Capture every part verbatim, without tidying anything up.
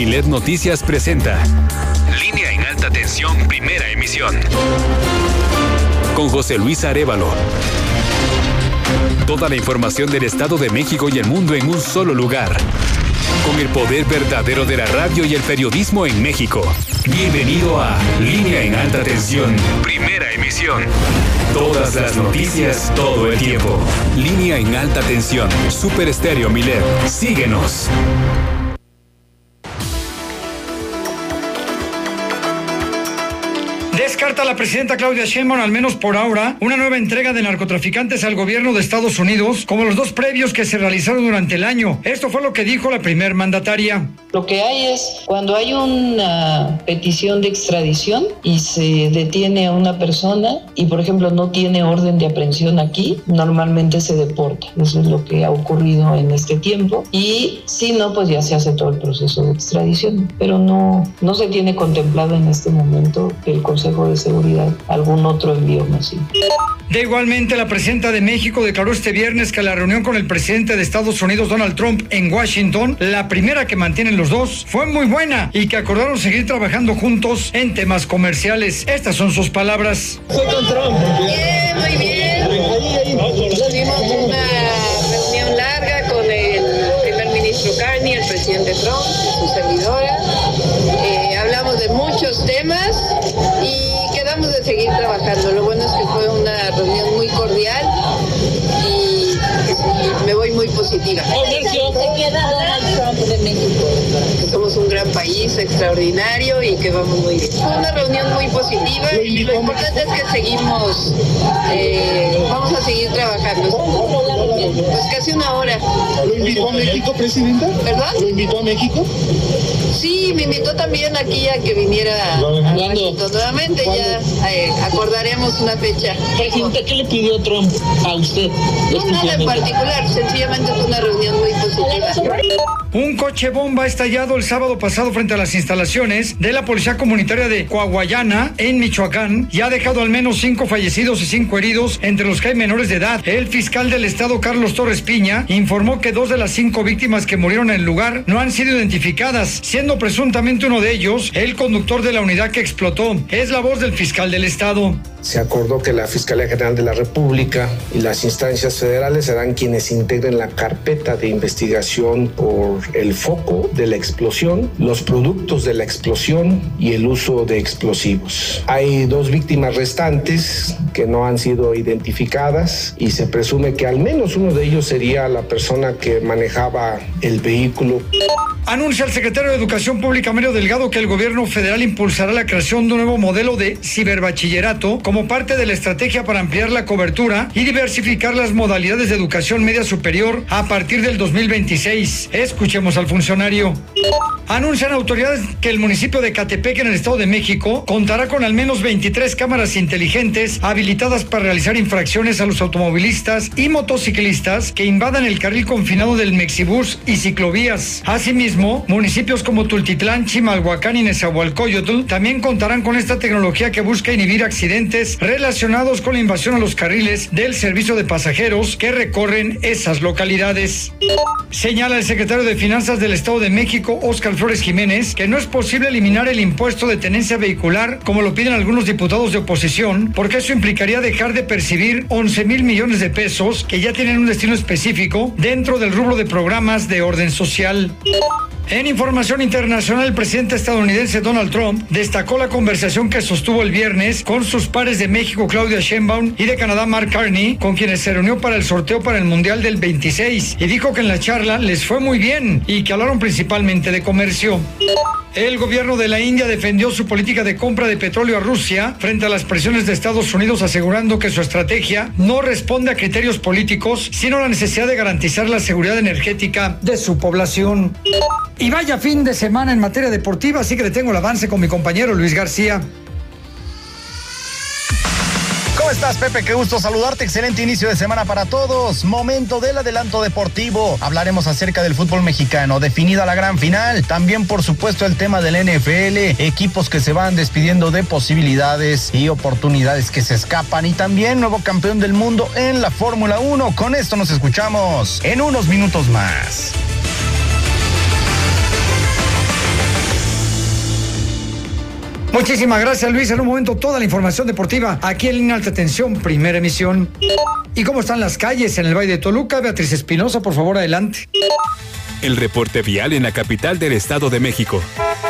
Milet Noticias presenta Línea en Alta Tensión, primera emisión. Con José Luis Arévalo. Toda la información del Estado de México y el mundo en un solo lugar. Con el poder verdadero de la radio y el periodismo en México. Bienvenido a Línea en Alta Tensión, primera emisión. Todas las noticias, todo el tiempo. Línea en Alta Tensión, Super Estéreo Milet. Síguenos. Descarta la presidenta Claudia Sheinbaum, al menos por ahora, una nueva entrega de narcotraficantes al gobierno de Estados Unidos, como los dos previos que se realizaron durante el año. Esto fue lo que dijo la primer mandataria. Lo que hay es, cuando hay una petición de extradición y se detiene a una persona y, por ejemplo, no tiene orden de aprehensión aquí, normalmente se deporta. Eso es lo que ha ocurrido en este tiempo. Y si no, pues ya se hace todo el proceso de extradición. Pero no, no se tiene contemplado en este momento que el Consejo de Seguridad algún otro envío masivo. De igualmente, la presidenta de México declaró este viernes que la reunión con el presidente de Estados Unidos, Donald Trump, en Washington, la primera que mantienen los dos, fue muy buena y que acordaron seguir trabajando juntos en temas comerciales. Estas son sus palabras. Soy con Trump. Bien, muy bien. Tuvimos una reunión larga con el primer ministro Carney, el presidente Trump, su servidora. Eh, hablamos de muchos temas y quedamos de seguir trabajando. Lo bueno es que fue una reunión muy cordial y, y me voy muy positiva. ¿Qué queda Donald Trump de México? Que somos un gran país, extraordinario y que vamos muy bien. Fue una reunión muy positiva y lo importante es que seguimos, eh, vamos a seguir trabajando. Pues casi una hora. ¿Lo invitó a México, presidenta? ¿Verdad? ¿Lo invitó a México? Sí, me invitó también aquí a que viniera a Washington nuevamente. Ya eh, acordaremos una fecha. Presidenta, ¿qué le pidió Trump a usted? No nada en particular, sencillamente fue una reunión muy positiva. Un coche bomba estallado el sábado pasado frente a las instalaciones de la Policía Comunitaria de Coahuayana, en Michoacán, y ha dejado al menos cinco fallecidos y cinco heridos, entre los que hay menores de edad. El fiscal del estado, Carlos Torres Piña, informó que dos de las cinco víctimas que murieron en el lugar no han sido identificadas, siendo presuntamente uno de ellos el conductor de la unidad que explotó. Es la voz del fiscal del estado. Se acordó que la Fiscalía General de la República y las instancias federales serán quienes integren la carpeta de investigación por el foco de la explosión, los productos de la explosión y el uso de explosivos. Hay dos víctimas restantes que no han sido identificadas y se presume que al menos uno de ellos sería la persona que manejaba el vehículo. Anuncia el secretario de Educación Pública, Mario Delgado, que el gobierno federal impulsará la creación de un nuevo modelo de ciberbachillerato como parte de la estrategia para ampliar la cobertura y diversificar las modalidades de educación media superior a partir del dos mil veintiséis. Escuchemos al funcionario. Anuncian autoridades que el municipio de Catepec, en el Estado de México, contará con al menos veintitrés cámaras inteligentes habilitadas para realizar infracciones a los automovilistas y motociclistas que invadan el carril confinado del Mexibús y ciclovías. Asimismo, municipios como Tultitlán, Chimalhuacán y Nezahualcóyotl también contarán con esta tecnología que busca inhibir accidentes relacionados con la invasión a los carriles del servicio de pasajeros que recorren esas localidades. Señala el secretario de Finanzas del Estado de México, Óscar Flores Jiménez, que no es posible eliminar el impuesto de tenencia vehicular como lo piden algunos diputados de oposición, porque eso implicaría dejar de percibir once mil millones de pesos que ya tienen un destino específico dentro del rubro de programas de orden social. En información internacional, el presidente estadounidense Donald Trump destacó la conversación que sostuvo el viernes con sus pares de México, Claudia Sheinbaum, y de Canadá, Mark Carney, con quienes se reunió para el sorteo para el Mundial del veintiséis, y dijo que en la charla les fue muy bien y que hablaron principalmente de comercio. El gobierno de la India defendió su política de compra de petróleo a Rusia frente a las presiones de Estados Unidos, asegurando que su estrategia no responde a criterios políticos, sino a la necesidad de garantizar la seguridad energética de su población. Y vaya fin de semana en materia deportiva, así que le tengo el avance con mi compañero Luis García. ¿Cómo estás, Pepe? Qué gusto saludarte. Excelente inicio de semana para todos. Momento del adelanto deportivo. Hablaremos acerca del fútbol mexicano, definida la gran final. También, por supuesto, el tema del N F L, equipos que se van despidiendo de posibilidades y oportunidades que se escapan. Y también nuevo campeón del mundo en la Fórmula uno. Con esto nos escuchamos en unos minutos más. Muchísimas gracias, Luis. En un momento toda la información deportiva aquí en Línea Alta Tensión, primera emisión. ¿Y cómo están las calles en el Valle de Toluca? Beatriz Espinosa, por favor, adelante. El reporte vial en la capital del Estado de México.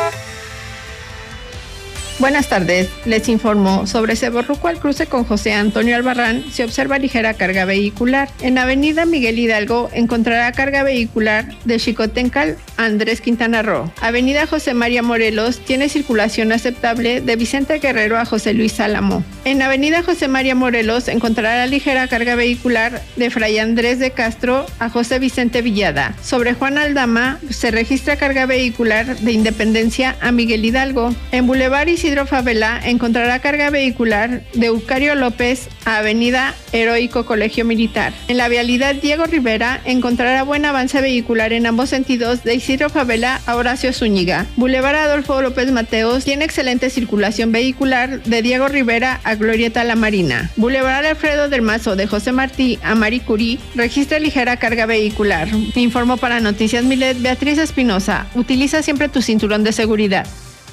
Buenas tardes, les informo. Sobre Ceborruco al cruce con José Antonio Albarrán se observa ligera carga vehicular. En Avenida Miguel Hidalgo encontrará carga vehicular de Xicotencal a Andrés Quintana Roo. Avenida José María Morelos tiene circulación aceptable de Vicente Guerrero a José Luis Álamo. En Avenida José María Morelos encontrará ligera carga vehicular de Fray Andrés de Castro a José Vicente Villada. Sobre Juan Aldama se registra carga vehicular de Independencia a Miguel Hidalgo. En Boulevard Isidro Favela encontrará carga vehicular de Eucario López a Avenida Heroico Colegio Militar. En la vialidad Diego Rivera encontrará buen avance vehicular en ambos sentidos de Isidro Favela a Horacio Zúñiga. Boulevard Adolfo López Mateos tiene excelente circulación vehicular de Diego Rivera a Glorieta La Marina. Boulevard Alfredo del Mazo de José Martí a Marie Curie registra ligera carga vehicular. Informó para Noticias Milet Beatriz Espinosa. Utiliza siempre tu cinturón de seguridad.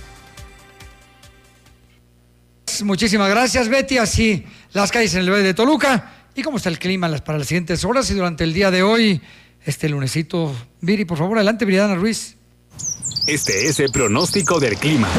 Muchísimas gracias, Betty. Así las calles en el Valle de Toluca. ¿Y cómo está el clima para las siguientes horas y durante el día de hoy, este lunesito? Viri, por favor, adelante, Viridiana Ruiz. Este es el pronóstico del clima.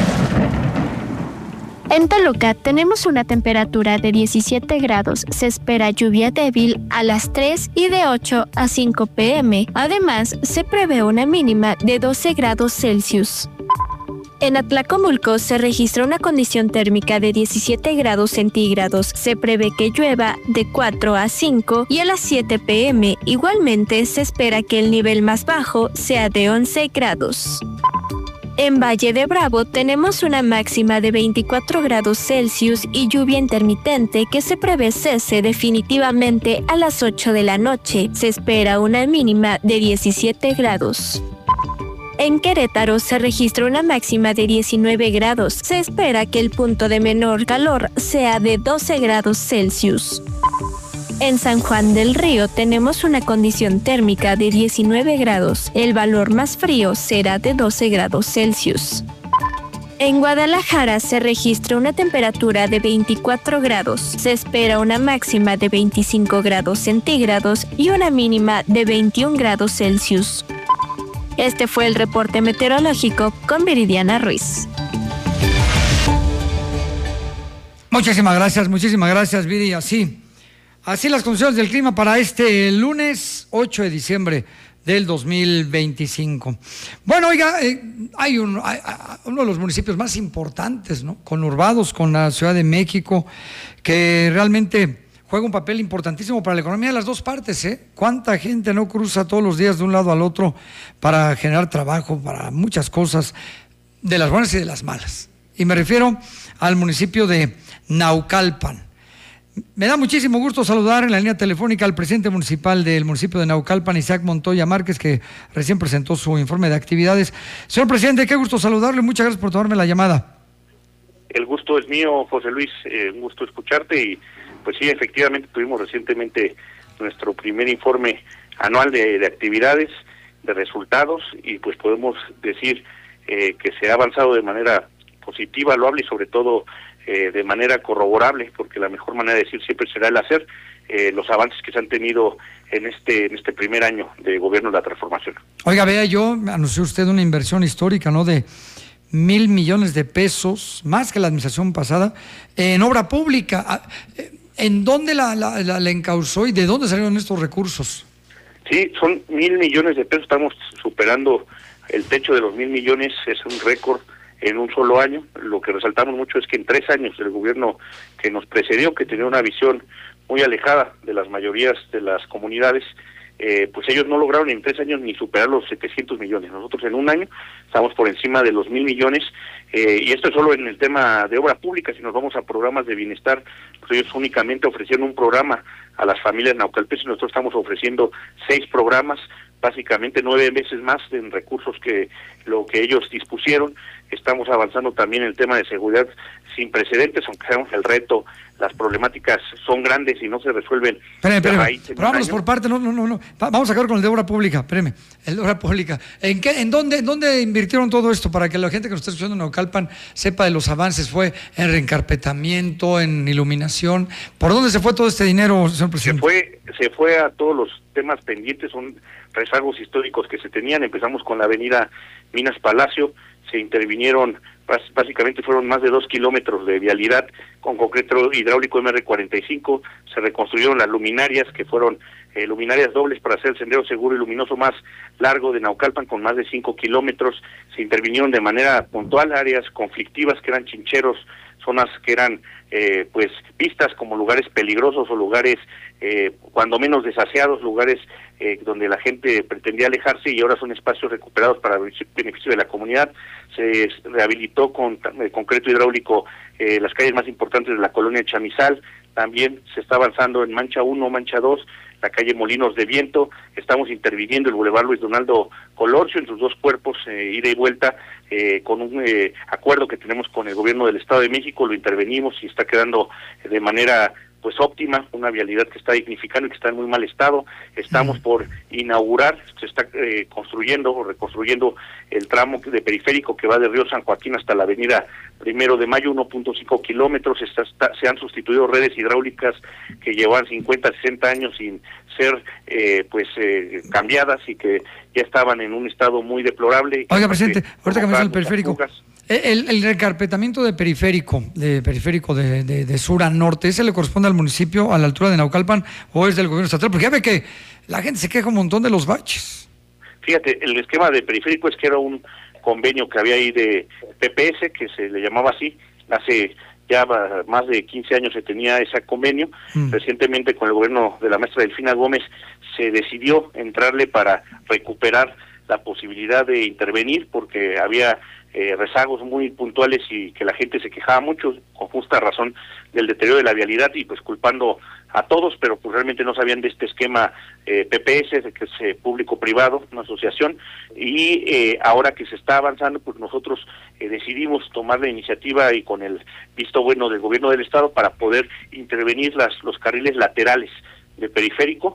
En Toluca tenemos una temperatura de diecisiete grados, se espera lluvia débil a las tres y de ocho a cinco pe eme. Además, se prevé una mínima de doce grados Celsius. En Atlacomulco se registra una condición térmica de diecisiete grados centígrados. Se prevé que llueva de cuatro a cinco y a las siete pe eme. Igualmente se espera que el nivel más bajo sea de once grados. En Valle de Bravo tenemos una máxima de veinticuatro grados Celsius y lluvia intermitente que se prevé cese definitivamente a las ocho de la noche. Se espera una mínima de diecisiete grados. En Querétaro se registra una máxima de diecinueve grados. Se espera que el punto de menor calor sea de doce grados Celsius. En San Juan del Río tenemos una condición térmica de diecinueve grados. El valor más frío será de doce grados Celsius. En Guadalajara se registra una temperatura de veinticuatro grados. Se espera una máxima de veinticinco grados centígrados y una mínima de veintiún grados Celsius. Este fue el reporte meteorológico con Viridiana Ruiz. Muchísimas gracias, muchísimas gracias, Viri. Así, así las condiciones del clima para este lunes ocho de diciembre del dos mil veinticinco. Bueno, oiga, eh, hay, un, hay uno de los municipios más importantes, ¿no?, conurbados con la Ciudad de México, que realmente juega un papel importantísimo para la economía de las dos partes, ¿eh? ¿Cuánta gente no cruza todos los días de un lado al otro para generar trabajo, para muchas cosas, de las buenas y de las malas? Y me refiero al municipio de Naucalpan. Me da muchísimo gusto saludar en la línea telefónica al presidente municipal del municipio de Naucalpan, Isaac Montoya Márquez, que recién presentó su informe de actividades. Señor presidente, qué gusto saludarle, muchas gracias por tomarme la llamada. El gusto es mío, José Luis, eh, un gusto escucharte y pues sí, efectivamente tuvimos recientemente nuestro primer informe anual de, de actividades, de resultados, y pues podemos decir eh, que se ha avanzado de manera positiva, loable y sobre todo eh, de manera corroborable, porque la mejor manera de decir siempre será el hacer, eh, los avances que se han tenido en este en este primer año de gobierno de la transformación. Oiga, vea, yo anunció usted una inversión histórica, ¿no?, de mil millones de pesos, más que la administración pasada, en obra pública. ¿En dónde la, la, la, la encauzó y de dónde salieron estos recursos? Sí, son mil millones de pesos, estamos superando el techo de los mil millones, es un récord en un solo año. Lo que resaltamos mucho es que en tres años el gobierno que nos precedió, que tenía una visión muy alejada de las mayorías de las comunidades, eh, pues ellos no lograron en tres años ni superar los setecientos millones. Nosotros en un año estamos por encima de los mil millones, eh, y esto es solo en el tema de obra pública. Si nos vamos a programas de bienestar, pues ellos únicamente ofrecieron un programa a las familias naucalpenses, nosotros estamos ofreciendo seis programas básicamente nueve veces más en recursos que lo que ellos dispusieron. Estamos avanzando también en el tema de seguridad sin precedentes, aunque sabemos que el reto, las problemáticas son grandes y no se resuelven. Espérame, espérame, pero vámonos por parte, no, no, no, no. Vamos a acabar con el de obra pública, espérame, el de obra pública. ¿En qué, en dónde, dónde invirtieron todo esto para que la gente que nos está escuchando en Naucalpan sepa de los avances? ¿Fue en reencarpetamiento, en iluminación? ¿Por dónde se fue todo este dinero, señor presidente? Se fue, se fue a todos los temas pendientes, son rezagos históricos que se tenían. Empezamos con la avenida Minas Palacio, se intervinieron, básicamente fueron más de dos kilómetros de vialidad con concreto hidráulico eme erre cuarenta y cinco, se reconstruyeron las luminarias, que fueron eh, luminarias dobles para hacer el sendero seguro y luminoso más largo de Naucalpan, con más de cinco kilómetros, se intervinieron de manera puntual áreas conflictivas que eran chincheros, zonas que eran eh, pues vistas como lugares peligrosos o lugares eh, cuando menos desaseados, lugares eh, donde la gente pretendía alejarse, y ahora son espacios recuperados para beneficio de la comunidad. Se rehabilitó con eh, concreto hidráulico eh, las calles más importantes de la colonia Chamizal. También se está avanzando en Mancha uno, Mancha dos, la calle Molinos de Viento. Estamos interviniendo el Boulevard Luis Donaldo Colorcio en sus dos cuerpos, eh, ida y vuelta, eh, con un eh, acuerdo que tenemos con el gobierno del Estado de México. Lo intervenimos y está quedando de manera pues óptima, una vialidad que está dignificando y que está en muy mal estado. Estamos mm. por inaugurar, se está eh, construyendo o reconstruyendo el tramo de periférico que va de Río San Joaquín hasta la avenida Primero de Mayo, uno punto cinco kilómetros. Está, está, se han sustituido redes hidráulicas que llevan cincuenta, sesenta años sin ser eh, pues eh, cambiadas y que ya estaban en un estado muy deplorable. Oiga, presidente, ahorita que me el periférico, el, el recarpetamiento de periférico, de periférico de, de, de sur a norte, ¿ese le corresponde al municipio a la altura de Naucalpan o es del gobierno estatal? Porque ya ve que la gente se queja un montón de los baches. Fíjate, el esquema de periférico es que era un convenio que había ahí de P P S, que se le llamaba así, hace ya más de quince años se tenía ese convenio. Mm. Recientemente con el gobierno de la maestra Delfina Gómez se decidió entrarle para recuperar la posibilidad de intervenir, porque había eh, rezagos muy puntuales y que la gente se quejaba mucho, con justa razón, del deterioro de la vialidad, y pues culpando a todos, pero pues realmente no sabían de este esquema eh, P P S, de que es eh, público-privado, una asociación, y eh, ahora que se está avanzando, pues nosotros eh, decidimos tomar la iniciativa y con el visto bueno del gobierno del estado para poder intervenir las los carriles laterales de periférico.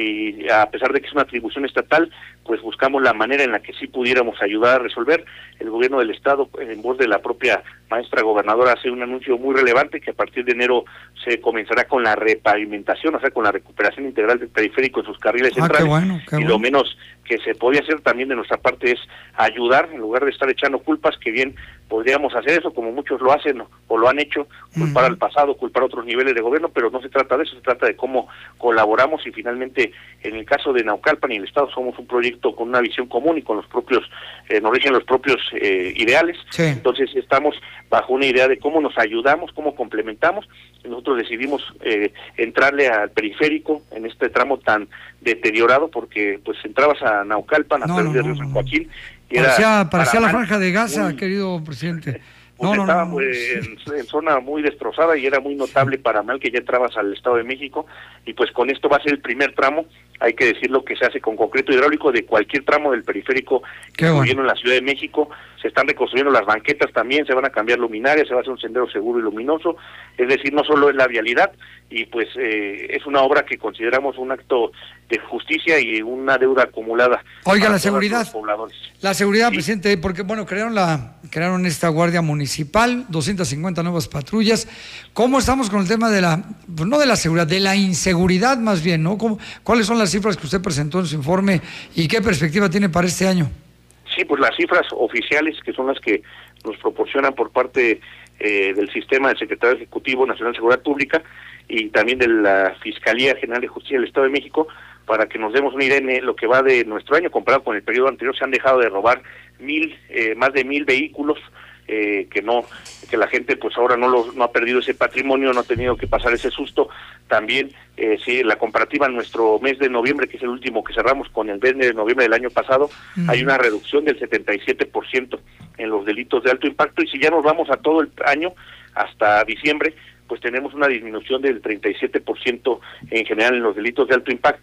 Y a pesar de que es una atribución estatal, pues buscamos la manera en la que sí pudiéramos ayudar a resolver. El gobierno del estado, en voz de la propia maestra gobernadora, hace un anuncio muy relevante que a partir de enero se comenzará con la repavimentación, o sea, con la recuperación integral del periférico en sus carriles ah, centrales. Qué bueno, qué y bueno. Lo menos que se podía hacer también de nuestra parte es ayudar, en lugar de estar echando culpas, que bien podríamos hacer eso, como muchos lo hacen o lo han hecho, culpar uh-huh. al pasado, culpar a otros niveles de gobierno, pero no se trata de eso, se trata de cómo colaboramos, y finalmente en el caso de Naucalpan y el Estado somos un proyecto con una visión común y con los propios, eh, nos rigen los propios eh, ideales. Sí. Entonces estamos bajo una idea de cómo nos ayudamos, cómo complementamos. Nosotros decidimos eh, entrarle al periférico en este tramo tan deteriorado, porque pues entrabas a Naucalpan, a no, través no, de Río no, San no. Joaquín, y parecía, era parecía la mal, franja de Gaza, muy, querido presidente. Pues no, estaba no, no, pues, sí. en, en zona muy destrozada, y era muy notable para mal que ya entrabas al Estado de México, y pues con esto va a ser el primer tramo, hay que decirlo, que se hace con concreto hidráulico de cualquier tramo del periférico, incluyendo bueno. en la Ciudad de México. Se están reconstruyendo las banquetas también, se van a cambiar luminarias, se va a hacer un sendero seguro y luminoso, es decir, no solo es la vialidad, y pues eh, es una obra que consideramos un acto de justicia y una deuda acumulada. Oiga, la seguridad, la seguridad, sí. presidente, porque bueno, crearon la crearon esta guardia municipal, doscientas cincuenta nuevas patrullas. ¿Cómo estamos con el tema de la, pues no de la seguridad, de la inseguridad más bien, ¿no? ¿Cómo, ¿Cuáles son las cifras que usted presentó en su informe y qué perspectiva tiene para este año? Sí, pues las cifras oficiales, que son las que nos proporcionan por parte eh, del sistema del Secretario Ejecutivo Nacional de Seguridad Pública y también de la Fiscalía General de Justicia del Estado de México, para que nos demos una idea en lo que va de nuestro año comparado con el periodo anterior. Se han dejado de robar mil, eh, más de mil vehículos, eh, que no, que la gente pues ahora no los, no ha perdido ese patrimonio, no ha tenido que pasar ese susto. También, eh, sí, la comparativa en nuestro mes de noviembre, que es el último que cerramos con el mes de noviembre del año pasado, uh-huh. hay una reducción del setenta y siete por ciento en los delitos de alto impacto, y si ya nos vamos a todo el año, hasta diciembre, pues tenemos una disminución del treinta y siete por ciento en general en los delitos de alto impacto.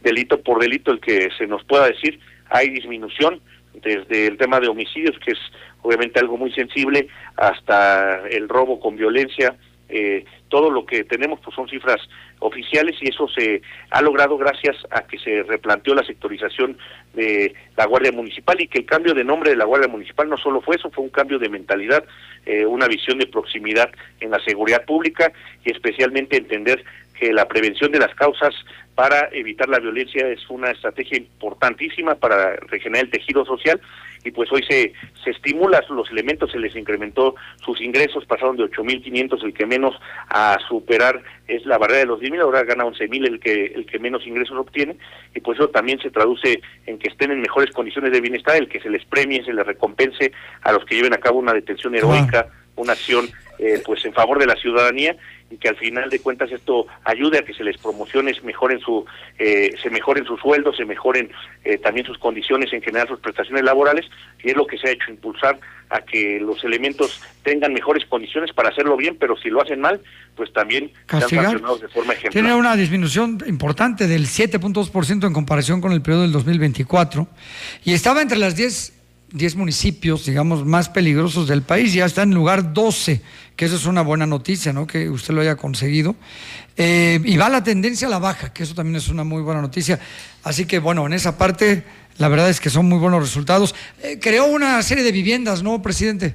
delito por delito el que se nos pueda decir. Hay disminución desde el tema de homicidios, que es obviamente algo muy sensible, hasta el robo con violencia. Eh, todo lo que tenemos pues son cifras oficiales, y eso se ha logrado gracias a que se replanteó la sectorización de la Guardia Municipal, y que el cambio de nombre de la Guardia Municipal no solo fue eso, fue un cambio de mentalidad, eh, una visión de proximidad en la seguridad pública, y especialmente entender que la prevención de las causas para evitar la violencia es una estrategia importantísima para regenerar el tejido social. Y pues hoy se se estimula los elementos, se les incrementó sus ingresos, pasaron de ocho mil quinientos, el que menos, a superar es la barrera de los diez mil, ahora gana once mil el que el que menos ingresos obtiene, y pues eso también se traduce en que estén en mejores condiciones de bienestar, el que se les premie, se les recompense a los que lleven a cabo una detención heroica, una acción eh, pues en favor de la ciudadanía, y que al final de cuentas esto ayude a que se les promocione, mejoren su, eh, se mejoren sus sueldos, se mejoren eh, también sus condiciones en general, sus prestaciones laborales, y es lo que se ha hecho, impulsar a que los elementos tengan mejores condiciones para hacerlo bien, pero si lo hacen mal, pues también sean sancionados de forma ejemplar. Tiene una disminución importante del siete punto dos por ciento en comparación con el periodo del dos mil veinticuatro, y estaba entre las diez municipios, digamos, más peligrosos del país, ya está en lugar doce, que eso es una buena noticia, ¿no?, que usted lo haya conseguido, eh, y va la tendencia a la baja, que eso también es una muy buena noticia. Así que, bueno, en esa parte, la verdad es que son muy buenos resultados. Eh, creó una serie de viviendas, ¿no, presidente?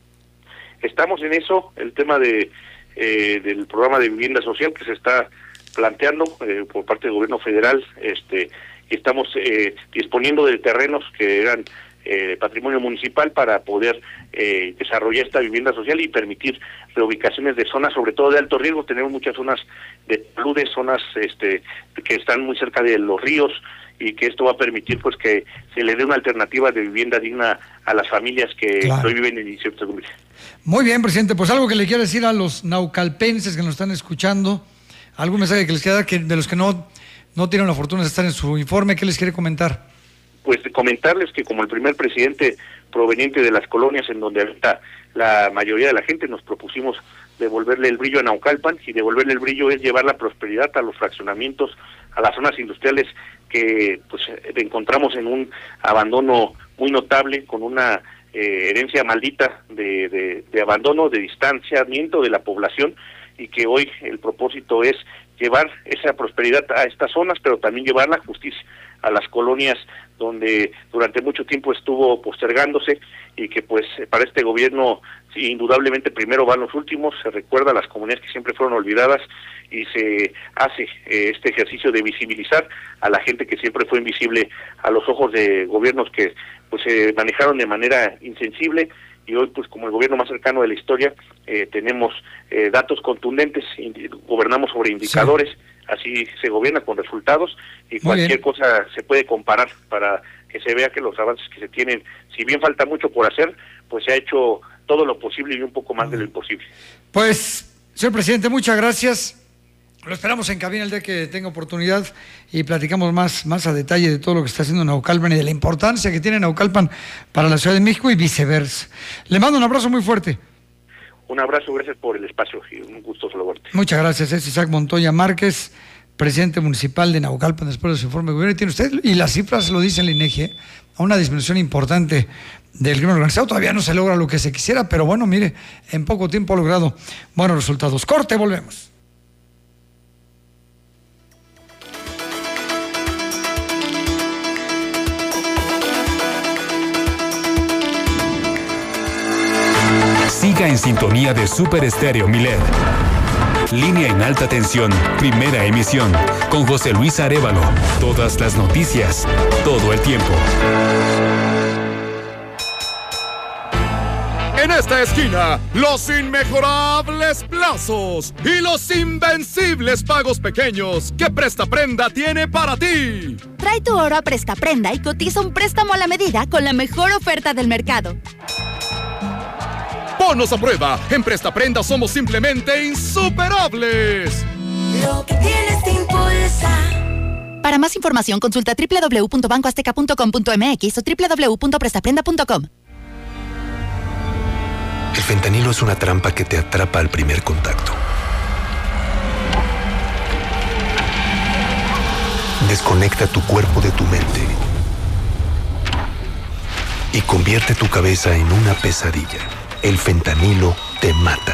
Estamos en eso, el tema de eh, del programa de vivienda social que se está planteando eh, por parte del gobierno federal, este, y estamos eh, disponiendo de terrenos que eran Eh, patrimonio municipal para poder eh, desarrollar esta vivienda social y permitir reubicaciones de zonas, sobre todo de alto riesgo. Tenemos muchas zonas de taludes, zonas este, que están muy cerca de los ríos, y que esto va a permitir pues que se le dé una alternativa de vivienda digna a las familias que claro. hoy viven en incertidumbre. Muy bien, presidente, pues algo que le quiero decir a los naucalpenses que nos están escuchando, algún mensaje que les queda, que de los que no, no tienen la fortuna de estar en su informe, ¿qué les quiere comentar? Pues comentarles que como el primer presidente proveniente de las colonias en donde habita la mayoría de la gente, nos propusimos devolverle el brillo a Naucalpan, y devolverle el brillo es llevar la prosperidad a los fraccionamientos, a las zonas industriales que pues encontramos en un abandono muy notable, con una eh, herencia maldita de, de, de abandono, de distanciamiento de la población, y que hoy el propósito es llevar esa prosperidad a estas zonas, pero también llevar la justicia a las colonias donde durante mucho tiempo estuvo postergándose, y que pues para este gobierno sí, indudablemente primero van los últimos, se recuerda a las comunidades que siempre fueron olvidadas, y se hace eh, este ejercicio de visibilizar a la gente que siempre fue invisible a los ojos de gobiernos que pues se manejaron de manera insensible. Y hoy, pues como el gobierno más cercano de la historia, eh, tenemos eh, datos contundentes, gobernamos sobre indicadores, sí. Así se gobierna, con resultados, y Muy cualquier bien. cosa se puede comparar para que se vea que los avances que se tienen, si bien falta mucho por hacer, pues se ha hecho todo lo posible y un poco más de lo imposible. Pues, señor presidente, muchas gracias. Lo esperamos en cabina el día que tenga oportunidad y platicamos más, más a detalle de todo lo que está haciendo Naucalpan y de la importancia que tiene Naucalpan para la Ciudad de México y viceversa. Le mando un abrazo muy fuerte. Un abrazo, gracias por el espacio y un gusto saludarte. Muchas gracias, es Isaac Montoya Márquez, presidente municipal de Naucalpan, después de su informe de gobierno. Y tiene usted, y las cifras lo dicen el INEGI, ¿eh? A una disminución importante del crimen organizado. Todavía no se logra lo que se quisiera, pero bueno, mire, en poco tiempo ha logrado buenos resultados. Corte, volvemos. Siga en sintonía de Super Estéreo Milet. Línea en alta tensión, primera emisión, con José Luis Arévalo. Todas las noticias, todo el tiempo. En esta esquina, los inmejorables plazos y los invencibles pagos pequeños que Prestaprenda tiene para ti. Trae tu oro a Prestaprenda y cotiza un préstamo a la medida con la mejor oferta del mercado. Ponnos a prueba. En Prestaprenda somos simplemente insuperables. Lo que tienes te impulsa. Para más información, consulta doble u doble u doble u punto banco azteca punto com punto m x o doble u doble u doble u punto prestaprenda punto com. El fentanilo es una trampa que te atrapa al primer contacto. desconecta tu cuerpo de tu mente y convierte tu cabeza en una pesadilla. El fentanilo te mata.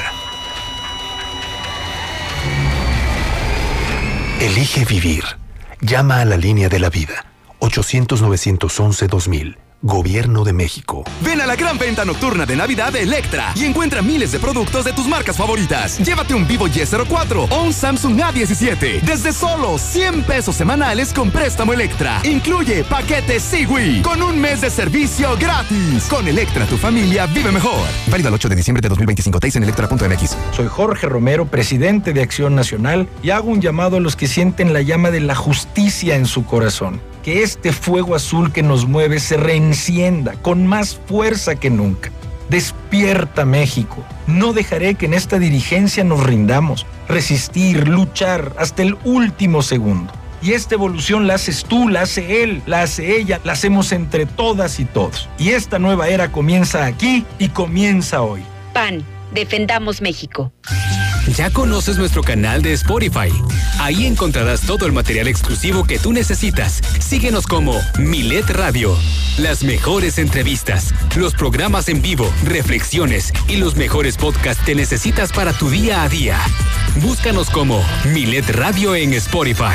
Elige vivir. Llama a la línea de la vida. ochocientos, novecientos once, dos mil. Gobierno de México. Ven a la gran venta nocturna de Navidad de Electra y encuentra miles de productos de tus marcas favoritas. Llévate un Vivo Y cero cuatro o un Samsung A diecisiete desde solo cien pesos semanales con préstamo Electra. Incluye paquete Siwi con un mes de servicio gratis. Con Electra, tu familia vive mejor. Válido el ocho de diciembre de dos mil veinticinco. T I C en electra punto m x. Soy Jorge Romero, presidente de Acción Nacional, y hago un llamado a los que sienten la llama de la justicia en su corazón. Que este fuego azul que nos mueve se reencienda con más fuerza que nunca. Despierta, México. No dejaré que en esta dirigencia nos rindamos. Resistir, luchar hasta el último segundo. Y esta evolución la haces tú, la hace él, la hace ella, la hacemos entre todas y todos. Y esta nueva era comienza aquí y comienza hoy. P A N, defendamos México. ¿Ya conoces nuestro canal de Spotify? Ahí encontrarás todo el material exclusivo que tú necesitas. Síguenos como Milet Radio. Las mejores entrevistas, los programas en vivo, reflexiones y los mejores podcasts que necesitas para tu día a día. Búscanos como Milet Radio en Spotify.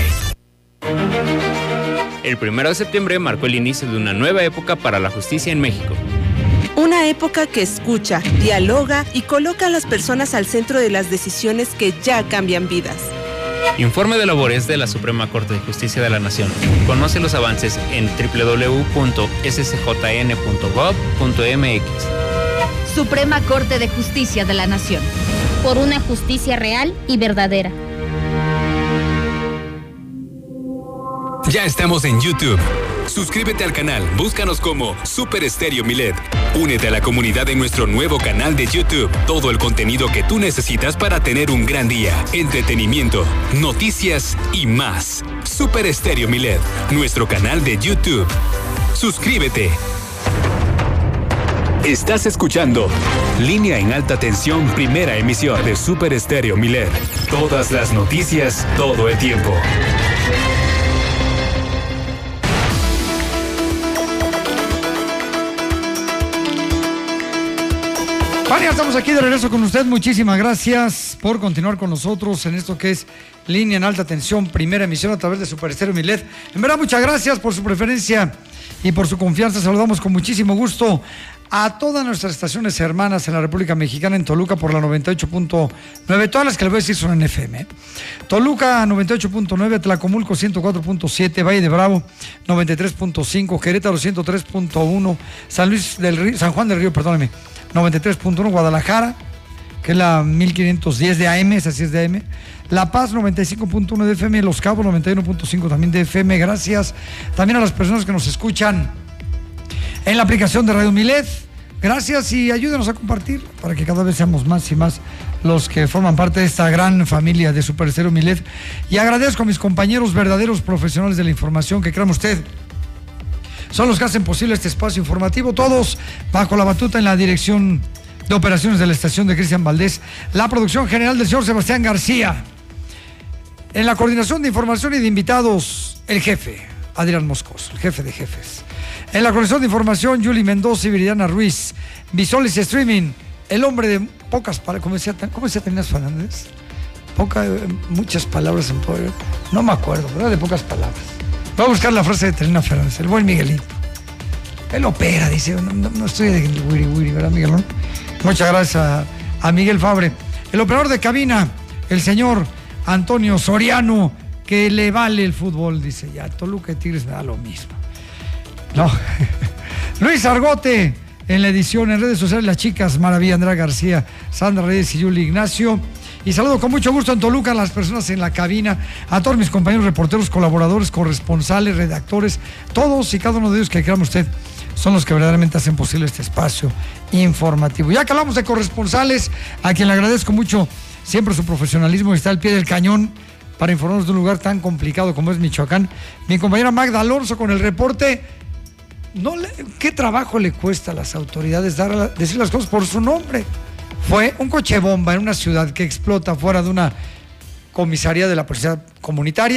El primero de septiembre marcó el inicio de una nueva época para la justicia en México. Una época que escucha, dialoga y coloca a las personas al centro de las decisiones que ya cambian vidas. Informe de labores de la Suprema Corte de Justicia de la Nación. Conoce los avances en doble u doble u doble u punto s c j n punto gov punto m x. Suprema Corte de Justicia de la Nación. Por una justicia real y verdadera. Ya estamos en YouTube. Suscríbete al canal, búscanos como Super Estéreo Milet. Únete a la comunidad en nuestro nuevo canal de YouTube. Todo el contenido que tú necesitas para tener un gran día, entretenimiento, noticias y más. Super Estéreo Milet, nuestro canal de YouTube. Suscríbete. Estás escuchando Línea en Alta Tensión, primera emisión de Super Estéreo Milet. Todas las noticias, todo el tiempo. Vania, estamos aquí de regreso con usted. Muchísimas gracias por continuar con nosotros en esto que es Línea en Alta Tensión, primera emisión a través de Super Estéreo Milet. En verdad, muchas gracias por su preferencia y por su confianza. Saludamos con muchísimo gusto a todas nuestras estaciones hermanas en la República Mexicana, en Toluca por la noventa y ocho punto nueve, todas las que les voy a decir son en F M. ¿eh? Toluca noventa y ocho punto nueve, Tlacomulco ciento cuatro punto siete, Valle de Bravo noventa y tres punto cinco, Querétaro ciento tres punto uno, San Luis del Río, San Juan del Río, perdóneme, noventa y tres punto uno, Guadalajara, que es la mil quinientos diez de A M, esa sí es de A M, La Paz noventa y cinco punto uno de F M, Los Cabos noventa y uno punto cinco también de F M. Gracias también a las personas que nos escuchan en la aplicación de Radio Milet. Gracias y ayúdenos a compartir para que cada vez seamos más y más los que forman parte de esta gran familia de Super Estéreo Milet. Y agradezco a mis compañeros verdaderos profesionales de la información que, créame usted, son los que hacen posible este espacio informativo, todos bajo la batuta en la dirección de operaciones de la estación de Cristian Valdés, la producción general del señor Sebastián García, en la coordinación de información y de invitados, el jefe, Adrián Moscoso, el jefe de jefes. En la coordinación de información, Yuli Mendoza y Viridiana Ruiz. Visuales y streaming, el hombre de pocas palabras, ¿cómo decía, ¿cómo decía Teninas Fernández? Poca, muchas palabras en poder, no me acuerdo, pero de pocas palabras. Voy a buscar la frase de Terena Fernández, el buen Miguelito. Él opera, dice, no, no, no estoy de wiri wiri, ¿verdad, Miguelón? Muchas gracias a, a Miguel Fabre. El operador de cabina, el señor Antonio Soriano, que le vale el fútbol, dice, ya, Toluca y Tigres me da lo mismo. No. Luis Argote, en la edición, en redes sociales, las chicas Maravilla, Andrea García, Sandra Reyes y Yuli Ignacio. Y saludo con mucho gusto en Toluca a las personas en la cabina, a todos mis compañeros reporteros, colaboradores, corresponsales, redactores, todos y cada uno de ellos que créame usted son los que verdaderamente hacen posible este espacio informativo. Ya que hablamos de corresponsales, a quien le agradezco mucho siempre su profesionalismo y está al pie del cañón para informarnos de un lugar tan complicado como es Michoacán, mi compañera Magda Alonso con el reporte. No le, ¿qué trabajo le cuesta a las autoridades dar a, decir las cosas por su nombre? Fue un coche bomba en una ciudad que explota fuera de una comisaría de la policía comunitaria.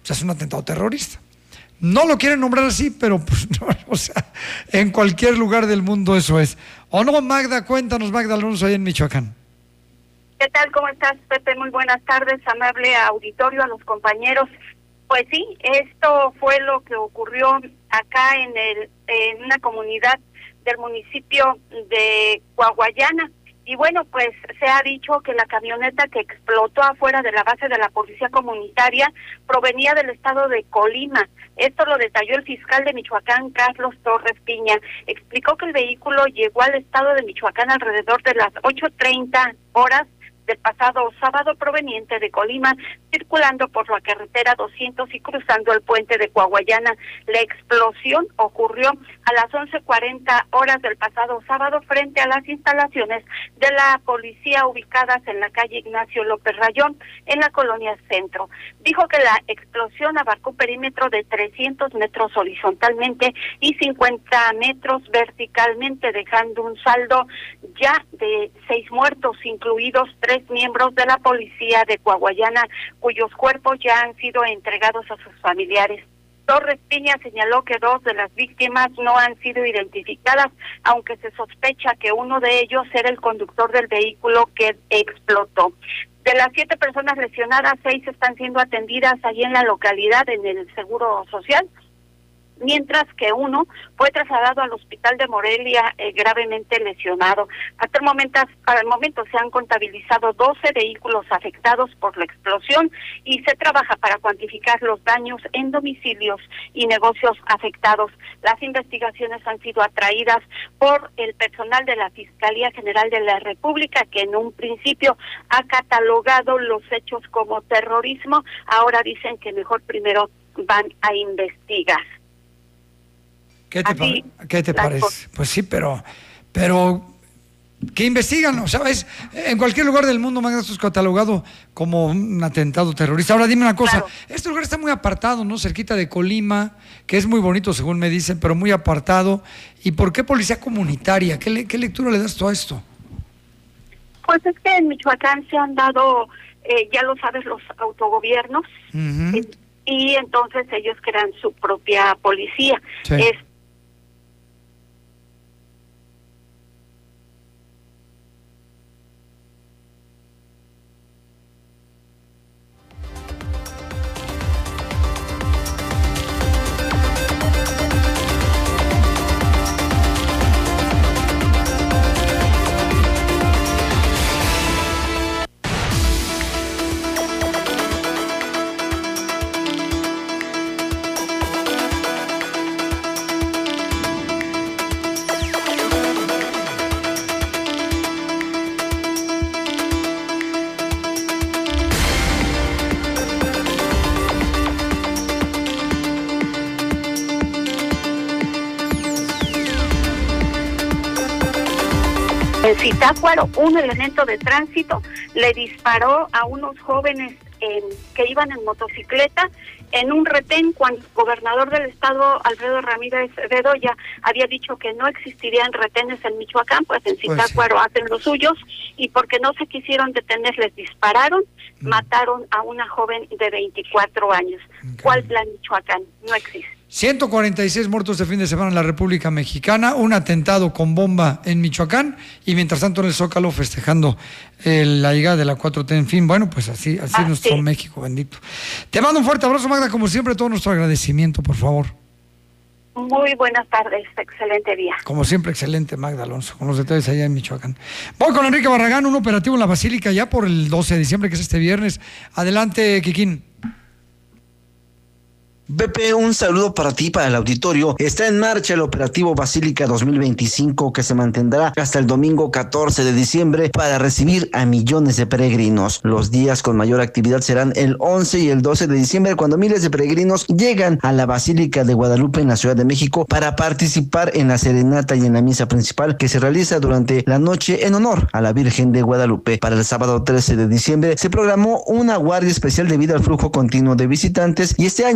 O sea, es un atentado terrorista. No lo quieren nombrar así, pero pues no, o sea, en cualquier lugar del mundo eso es. ¿O no, Magda? Cuéntanos, Magda Alonso, ahí en Michoacán. ¿Qué tal? ¿Cómo estás, Pepe? Muy buenas tardes, amable auditorio, a los compañeros. Pues sí, esto fue lo que ocurrió acá en el en una comunidad del municipio de Coahuayana. Y bueno, pues se ha dicho que la camioneta que explotó afuera de la base de la policía comunitaria provenía del estado de Colima. Esto lo detalló el fiscal de Michoacán, Carlos Torres Piña. Explicó que el vehículo llegó al estado de Michoacán alrededor de las ocho treinta horas del pasado sábado, proveniente de Colima, circulando por la carretera doscientos y cruzando el puente de Coahuayana. La explosión ocurrió a las once cuarenta horas del pasado sábado frente a las instalaciones de la policía ubicadas en la calle Ignacio López Rayón, en la colonia Centro. Dijo que la explosión abarcó un perímetro de trescientos metros horizontalmente y cincuenta metros verticalmente, dejando un saldo ya de seis muertos, incluidos tres miembros de la policía de Coahuayana, cuyos cuerpos ya han sido entregados a sus familiares. Torres Piña señaló que dos de las víctimas no han sido identificadas, aunque se sospecha que uno de ellos era el conductor del vehículo que explotó. De las siete personas lesionadas, seis están siendo atendidas ahí en la localidad en el Seguro Social, mientras que uno fue trasladado al hospital de Morelia eh, gravemente lesionado. Hasta el momento, al momento se han contabilizado doce vehículos afectados por la explosión y se trabaja para cuantificar los daños en domicilios y negocios afectados. Las investigaciones han sido atraídas por el personal de la Fiscalía General de la República, que en un principio ha catalogado los hechos como terrorismo. Ahora dicen que mejor primero van a investigar. ¿Qué te, Así, pa- ¿qué te parece? Cosas. Pues sí, pero, pero que investigan, ¿no? ¿Sabes? En cualquier lugar del mundo, Magda, esto es catalogado como un atentado terrorista. Ahora dime una cosa, claro. Este lugar está muy apartado, ¿no? Cerquita de Colima, que es muy bonito según me dicen, pero muy apartado. ¿Y por qué policía comunitaria? ¿Qué, le, qué lectura le das tú a esto? Pues es que en Michoacán se han dado, eh, ya lo sabes, los autogobiernos, uh-huh. eh, y entonces ellos crean su propia policía. Sí. Es En Zitácuaro, un elemento de tránsito le disparó a unos jóvenes eh, que iban en motocicleta en un retén cuando el gobernador del estado, Alfredo Ramírez Bedoya, había dicho que no existirían retenes en Michoacán, pues en Zitácuaro pues sí. hacen los suyos, y porque no se quisieron detener les dispararon, mm. mataron a una joven de veinticuatro años. Okay. ¿Cuál plan Michoacán? No existe. ciento cuarenta y seis muertos de fin de semana en la República Mexicana, un atentado con bomba en Michoacán y mientras tanto en el Zócalo festejando eh, la llegada de la cuatro T. En fin, bueno, pues así, así ah, es nuestro sí. México bendito. Te mando un fuerte abrazo, Magda, como siempre, todo nuestro agradecimiento, por favor. Muy buenas tardes, excelente día. Como siempre, excelente, Magda Alonso, con los detalles allá en Michoacán. Voy con Enrique Barragán, un operativo en la Basílica ya por el doce de diciembre, que es este viernes. Adelante, Kikín. Pepe, un saludo para ti, para el auditorio. Está en marcha el operativo Basílica dos mil veinticinco, que se mantendrá hasta el domingo catorce de diciembre para recibir a millones de peregrinos. Los días con mayor actividad serán el once y el doce de diciembre, cuando miles de peregrinos llegan a la Basílica de Guadalupe en la Ciudad de México para participar en la serenata y en la misa principal que se realiza durante la noche en honor a la Virgen de Guadalupe. Para el sábado trece de diciembre se programó una guardia especial debido al flujo continuo de visitantes, y este año la alcaldía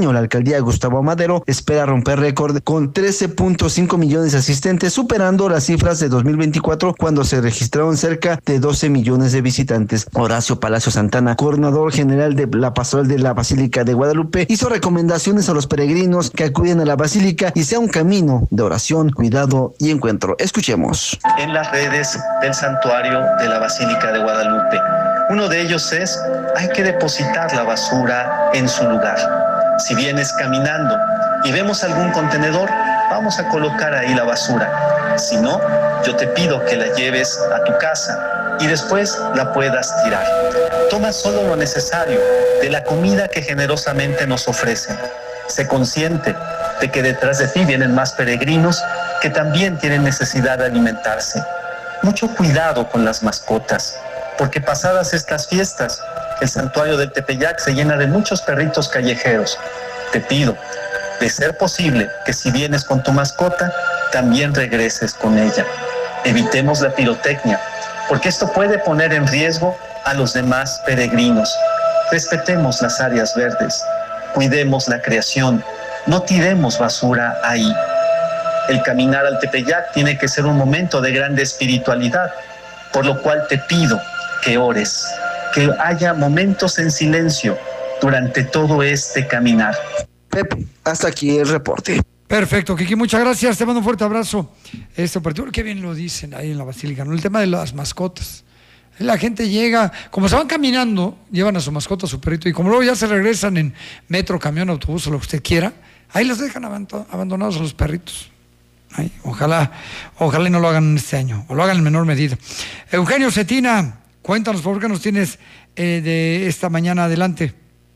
alcaldía Gustavo Amadero espera romper récord con trece punto cinco millones de asistentes, superando las cifras de dos mil veinticuatro cuando se registraron cerca de doce millones de visitantes. Horacio Palacio Santana, coordinador general de la pastoral de la Basílica de Guadalupe, hizo recomendaciones a los peregrinos que acuden a la basílica y sea un camino de oración, cuidado y encuentro. Escuchemos. En las redes del santuario de la Basílica de Guadalupe, uno de ellos es: hay que depositar la basura en su lugar. Si vienes caminando y vemos algún contenedor, vamos a colocar ahí la basura. Si no, yo te pido que la lleves a tu casa y después la puedas tirar. Toma solo lo necesario de la comida que generosamente nos ofrecen. Sé consciente de que detrás de ti vienen más peregrinos que también tienen necesidad de alimentarse. Mucho cuidado con las mascotas, porque pasadas estas fiestas, el santuario del Tepeyac se llena de muchos perritos callejeros. Te pido, de ser posible, que si vienes con tu mascota, también regreses con ella. Evitemos la pirotecnia, porque esto puede poner en riesgo a los demás peregrinos. Respetemos las áreas verdes, cuidemos la creación, no tiremos basura ahí. El caminar al Tepeyac tiene que ser un momento de grande espiritualidad, por lo cual te pido que ores, que haya momentos en silencio durante todo este caminar. Pepe, hasta aquí el reporte. Perfecto, Kiki, muchas gracias, te mando un fuerte abrazo. Este partido, qué bien lo dicen ahí en la Basílica, ¿no? El tema de las mascotas. La gente llega, como se van caminando, llevan a su mascota, a su perrito, y como luego ya se regresan en metro, camión, autobús o lo que usted quiera, ahí los dejan abandonados a los perritos. Ay, ojalá, ojalá y no lo hagan este año, o lo hagan en menor medida. Eugenio Cetina, cuéntanos por qué nos tienes eh, de esta mañana adelante.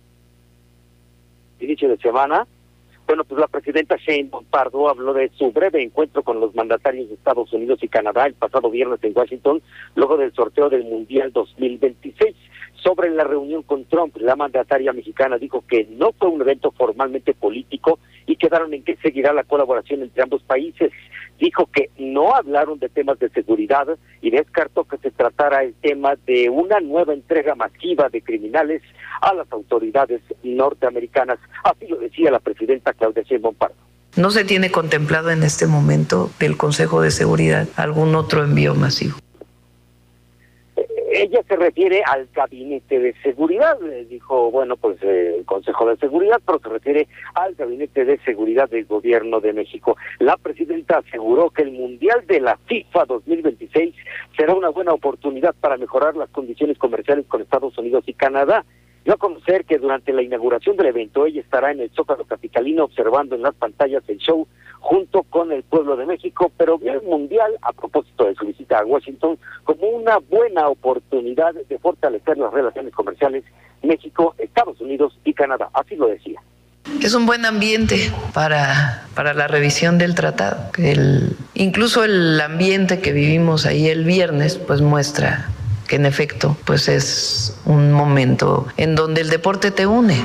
Inicio de semana. Bueno, pues la presidenta Sheinbaum Pardo habló de su breve encuentro con los mandatarios de Estados Unidos y Canadá el pasado viernes en Washington, luego del sorteo del Mundial dos mil veintiséis. Sobre la reunión con Trump, la mandataria mexicana dijo que no fue un evento formalmente político y quedaron en que seguirá la colaboración entre ambos países. Dijo que no hablaron de temas de seguridad y descartó que se tratara el tema de una nueva entrega masiva de criminales a las autoridades norteamericanas. Así lo decía la presidenta Claudia Sheinbaum Pardo. No se tiene contemplado en este momento del Consejo de Seguridad algún otro envío masivo. Ella se refiere al Gabinete de Seguridad, dijo, bueno, pues eh, el Consejo de Seguridad, pero se refiere al Gabinete de Seguridad del Gobierno de México. La presidenta aseguró que el Mundial de la FIFA dos mil veintiséis será una buena oportunidad para mejorar las condiciones comerciales con Estados Unidos y Canadá. Dio a conocer que durante la inauguración del evento ella estará en el Zócalo capitalino observando en las pantallas el show junto con el pueblo de México, pero vio el Mundial, a propósito de su visita a Washington, como una buena oportunidad de fortalecer las relaciones comerciales México, Estados Unidos y Canadá. Así lo decía. Es un buen ambiente para, para la revisión del tratado. El, incluso el ambiente que vivimos ahí el viernes, pues muestra que en efecto pues es un momento en donde el deporte te une.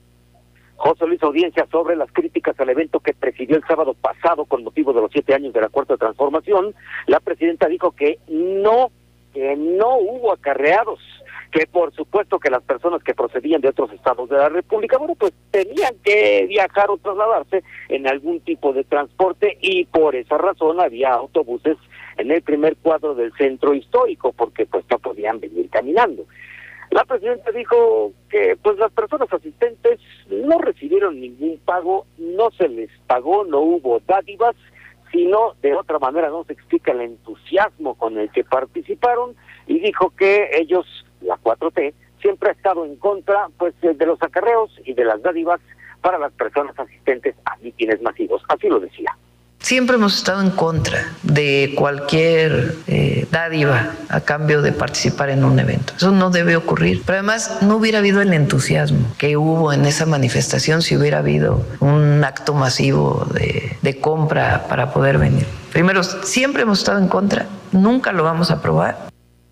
José Luis Audiencia sobre las críticas al evento que presidió el sábado pasado con motivo de los siete años de la Cuarta Transformación. La presidenta dijo que no, que no hubo acarreados, que por supuesto que las personas que procedían de otros estados de la República, bueno, pues tenían que viajar o trasladarse en algún tipo de transporte y por esa razón había autobuses en el primer cuadro del centro histórico, porque pues no podían venir caminando. La presidenta dijo que pues las personas asistentes no recibieron ningún pago, no se les pagó, no hubo dádivas, sino de otra manera no se explica el entusiasmo con el que participaron, y dijo que ellos, la cuatro T, siempre ha estado en contra pues de los acarreos y de las dádivas para las personas asistentes a mítines masivos. Así lo decía. Siempre hemos estado en contra de cualquier eh, dádiva a cambio de participar en un evento. Eso no debe ocurrir. Pero además no hubiera habido el entusiasmo que hubo en esa manifestación si hubiera habido un acto masivo de, de compra para poder venir. Primero, siempre hemos estado en contra, nunca lo vamos a aprobar.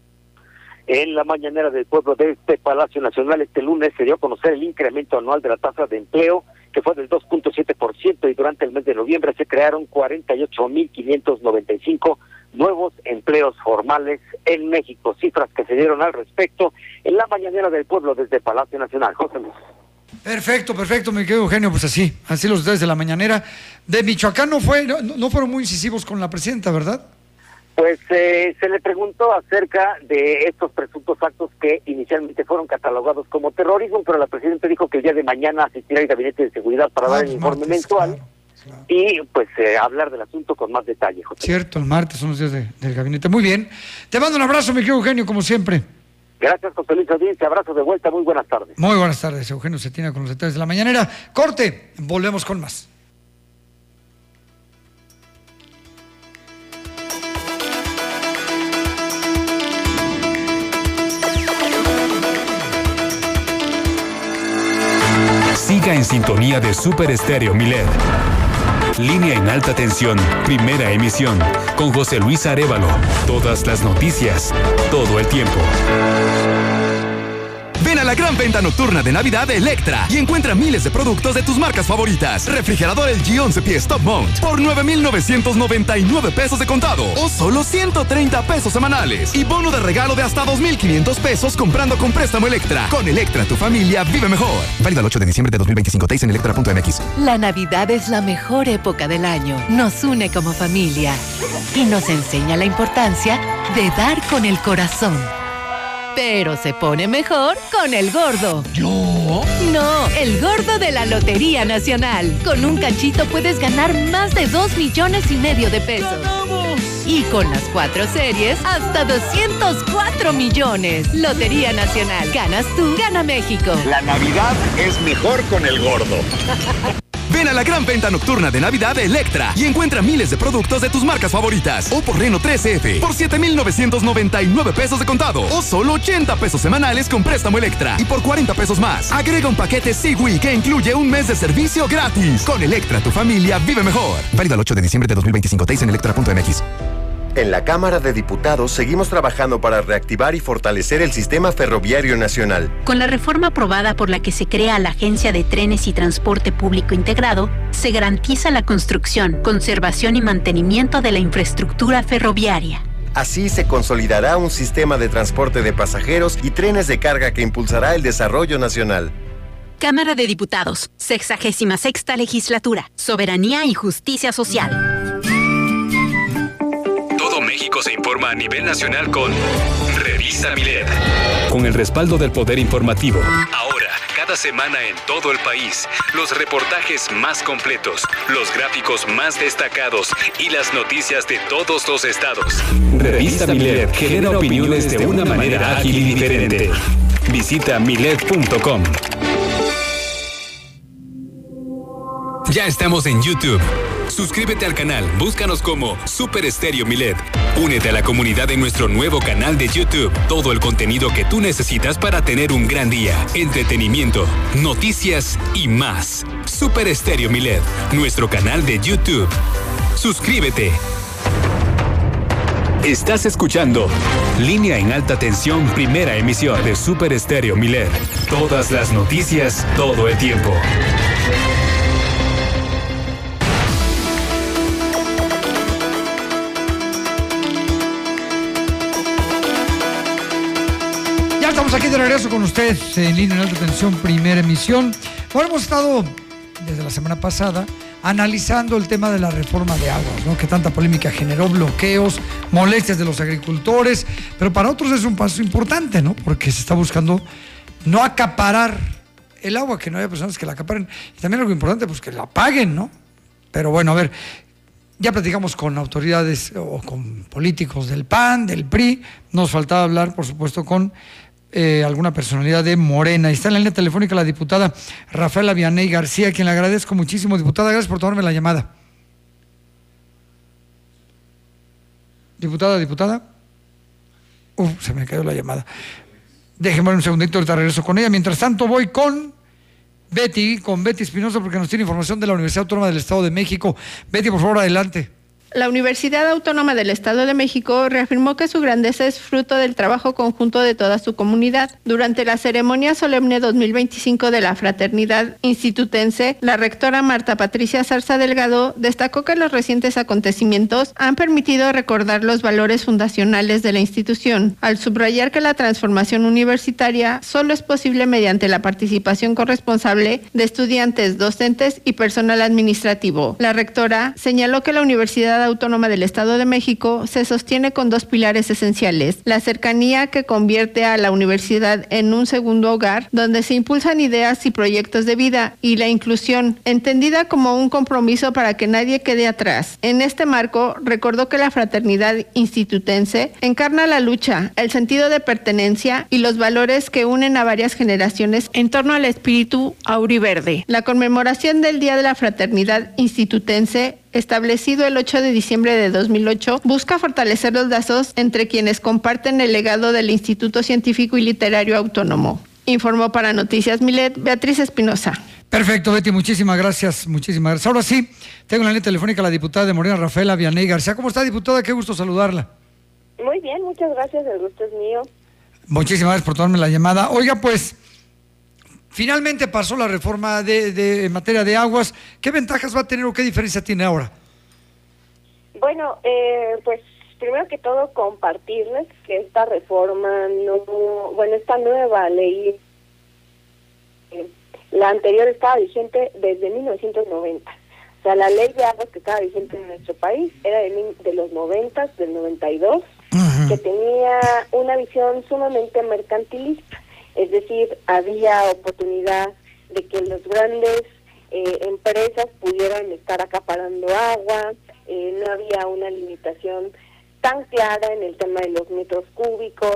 En la mañanera del pueblo de este Palacio Nacional este lunes se dio a conocer el incremento anual de la tasa de empleo, que fue del dos punto siete por ciento, y durante el mes de noviembre se crearon cuarenta y ocho mil quinientos noventa y cinco nuevos empleos formales en México. Cifras que se dieron al respecto en la mañanera del pueblo desde Palacio Nacional. José Luis. Perfecto, perfecto, mi querido Eugenio, pues así, así los detalles de la mañanera. De Michoacán no fue, no, no fueron muy incisivos con la presidenta, ¿verdad? Pues eh, se le preguntó acerca de estos presuntos actos que inicialmente fueron catalogados como terrorismo, pero la presidenta dijo que el día de mañana asistirá al Gabinete de Seguridad para ah, dar el pues informe martes, mensual claro, claro. y pues eh, hablar del asunto con más detalle, José. Cierto, el martes son los días de, del gabinete. Muy bien, te mando un abrazo, mi querido Eugenio, como siempre. Gracias, José Luis Audiencia, abrazo de vuelta, muy buenas tardes. Muy buenas tardes, Eugenio Cetina con los detalles de la mañanera. Corte, volvemos con más. Siga en sintonía de Super Estéreo Milet. Línea en alta tensión, primera emisión, con José Luis Arévalo. Todas las noticias, todo el tiempo. Ven a la gran venta nocturna de Navidad de Electra y encuentra miles de productos de tus marcas favoritas. Refrigerador L G once pies Top Mount por nueve mil novecientos noventa y nueve pesos de contado o solo ciento treinta pesos semanales. Y bono de regalo de hasta dos mil quinientos pesos comprando con préstamo Electra. Con Electra, tu familia vive mejor. Válido el ocho de diciembre de dos mil veinticinco. T I S en electra punto m x. La Navidad es la mejor época del año. Nos une como familia y nos enseña la importancia de dar con el corazón. Pero se pone mejor con el gordo. ¿Yo? No, el gordo de la Lotería Nacional. Con un cachito puedes ganar más de dos millones y medio de pesos. ¡Ganamos! Y con las cuatro series, hasta doscientos cuatro millones. Lotería Nacional. Ganas tú, gana México. La Navidad es mejor con el gordo. Ven a la gran venta nocturna de Navidad de Electra y encuentra miles de productos de tus marcas favoritas. Oppo Reno trece F por siete mil novecientos noventa y nueve pesos de contado o solo ochenta pesos semanales con préstamo Electra. Y por cuarenta pesos más, agrega un paquete Sigui que incluye un mes de servicio gratis. Con Electra, tu familia vive mejor. Válido el ocho de diciembre de dos mil veinticinco. T I S en electra punto m x. En la Cámara de Diputados seguimos trabajando para reactivar y fortalecer el sistema ferroviario nacional. Con la reforma aprobada por la que se crea la Agencia de Trenes y Transporte Público Integrado, se garantiza la construcción, conservación y mantenimiento de la infraestructura ferroviaria. Así se consolidará un sistema de transporte de pasajeros y trenes de carga que impulsará el desarrollo nacional. Cámara de Diputados, sexagésima sexta legislatura, soberanía y justicia social. Todo México se informa a nivel nacional con Revista Milet. Con el respaldo del Poder Informativo. Ahora, cada semana en todo el país, los reportajes más completos, los gráficos más destacados y las noticias de todos los estados. Revista Milet genera opiniones de una manera ágil y diferente. Visita milet punto com. Ya estamos en YouTube. Suscríbete al canal, búscanos como Super Estéreo Milet. Únete a la comunidad en nuestro nuevo canal de YouTube. Todo el contenido que tú necesitas para tener un gran día. Entretenimiento, noticias y más. Super Estéreo Milet, nuestro canal de YouTube. Suscríbete. Estás escuchando Línea en Alta Tensión, primera emisión de Super Estéreo Milet. Todas las noticias, todo el tiempo. Estamos aquí de regreso con usted en Línea en Alta Tensión, primera emisión. Bueno, hemos estado desde la semana pasada analizando el tema de la reforma de aguas, ¿no? Que tanta polémica generó, bloqueos, molestias de los agricultores, pero para otros es un paso importante, ¿no? Porque se está buscando no acaparar el agua, que no haya personas que la acaparen, y también algo importante, pues que la paguen, ¿no? Pero bueno, a ver, ya platicamos con autoridades o con políticos del P A N, del P R I, nos faltaba hablar, por supuesto, con Eh, alguna personalidad de Morena. Y está en la línea telefónica la diputada Rafaela Vianey García, a quien le agradezco muchísimo. Diputada, gracias por tomarme la llamada. Diputada, diputada. Uf, se me cayó la llamada. Déjeme un segundito, ahorita regreso con ella. Mientras tanto voy con Betty, con Betty Espinosa, porque nos tiene información de la Universidad Autónoma del Estado de México. Betty, por favor, adelante. La Universidad Autónoma del Estado de México reafirmó que su grandeza es fruto del trabajo conjunto de toda su comunidad. Durante la ceremonia solemne dos mil veinticinco de la Fraternidad Institutense, la rectora Marta Patricia Zarza Delgado destacó que los recientes acontecimientos han permitido recordar los valores fundacionales de la institución, al subrayar que la transformación universitaria solo es posible mediante la participación corresponsable de estudiantes, docentes y personal administrativo. La rectora señaló que la Universidad Autónoma del Estado de México se sostiene con dos pilares esenciales: la cercanía, que convierte a la universidad en un segundo hogar donde se impulsan ideas y proyectos de vida, y la inclusión, entendida como un compromiso para que nadie quede atrás. En este marco, recordó que la fraternidad institutense encarna la lucha, el sentido de pertenencia y los valores que unen a varias generaciones en torno al espíritu auriverde. La conmemoración del Día de la Fraternidad Institutense, establecido el ocho de diciembre de dos mil ocho, busca fortalecer los lazos entre quienes comparten el legado del Instituto Científico y Literario Autónomo. Informó para Noticias Milet Beatriz Espinosa. Perfecto, Betty, muchísimas gracias, muchísimas gracias. Ahora sí, tengo en la línea telefónica a la diputada de Morena, Rafaela Vianey García. ¿Cómo está, diputada? Qué gusto saludarla. Muy bien, muchas gracias, el gusto es mío. Muchísimas gracias por tomarme la llamada. Oiga, pues, finalmente pasó la reforma de, de en materia de aguas. ¿Qué ventajas va a tener o qué diferencia tiene ahora? Bueno, eh, pues primero que todo compartirles que esta reforma no, bueno, esta nueva ley, eh, la anterior estaba vigente desde mil novecientos noventa. O sea, la ley de aguas que estaba vigente en nuestro país era de, de los noventa, del noventa y dos, uh-huh. que tenía una visión sumamente mercantilista. Es decir, había oportunidad de que las grandes eh, empresas pudieran estar acaparando agua, eh, no había una limitación tan clara en el tema de los metros cúbicos,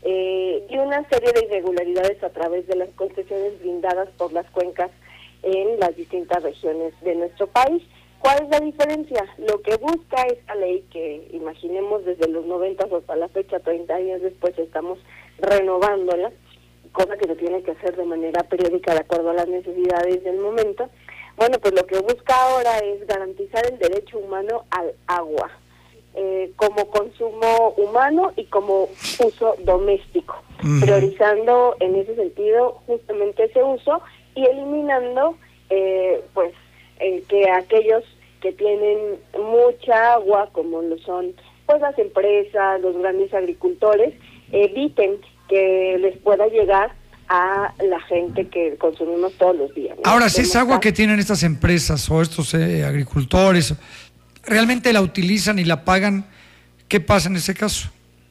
eh, y una serie de irregularidades a través de las concesiones brindadas por las cuencas en las distintas regiones de nuestro país. ¿Cuál es la diferencia? Lo que busca esta ley, que imaginemos desde los noventa hasta la fecha, treinta años después, estamos renovándola, cosa que se tiene que hacer de manera periódica de acuerdo a las necesidades del momento. Bueno, pues lo que busca ahora es garantizar el derecho humano al agua, eh, como consumo humano y como uso doméstico, uh-huh. priorizando en ese sentido justamente ese uso y eliminando eh, pues eh, que aquellos que tienen mucha agua, como lo son pues las empresas, los grandes agricultores, eviten que les pueda llegar a la gente que consumimos todos los días, ¿no? Ahora, si es agua que tienen estas empresas o estos eh, agricultores, ¿realmente la utilizan y la pagan? ¿Qué pasa en ese caso?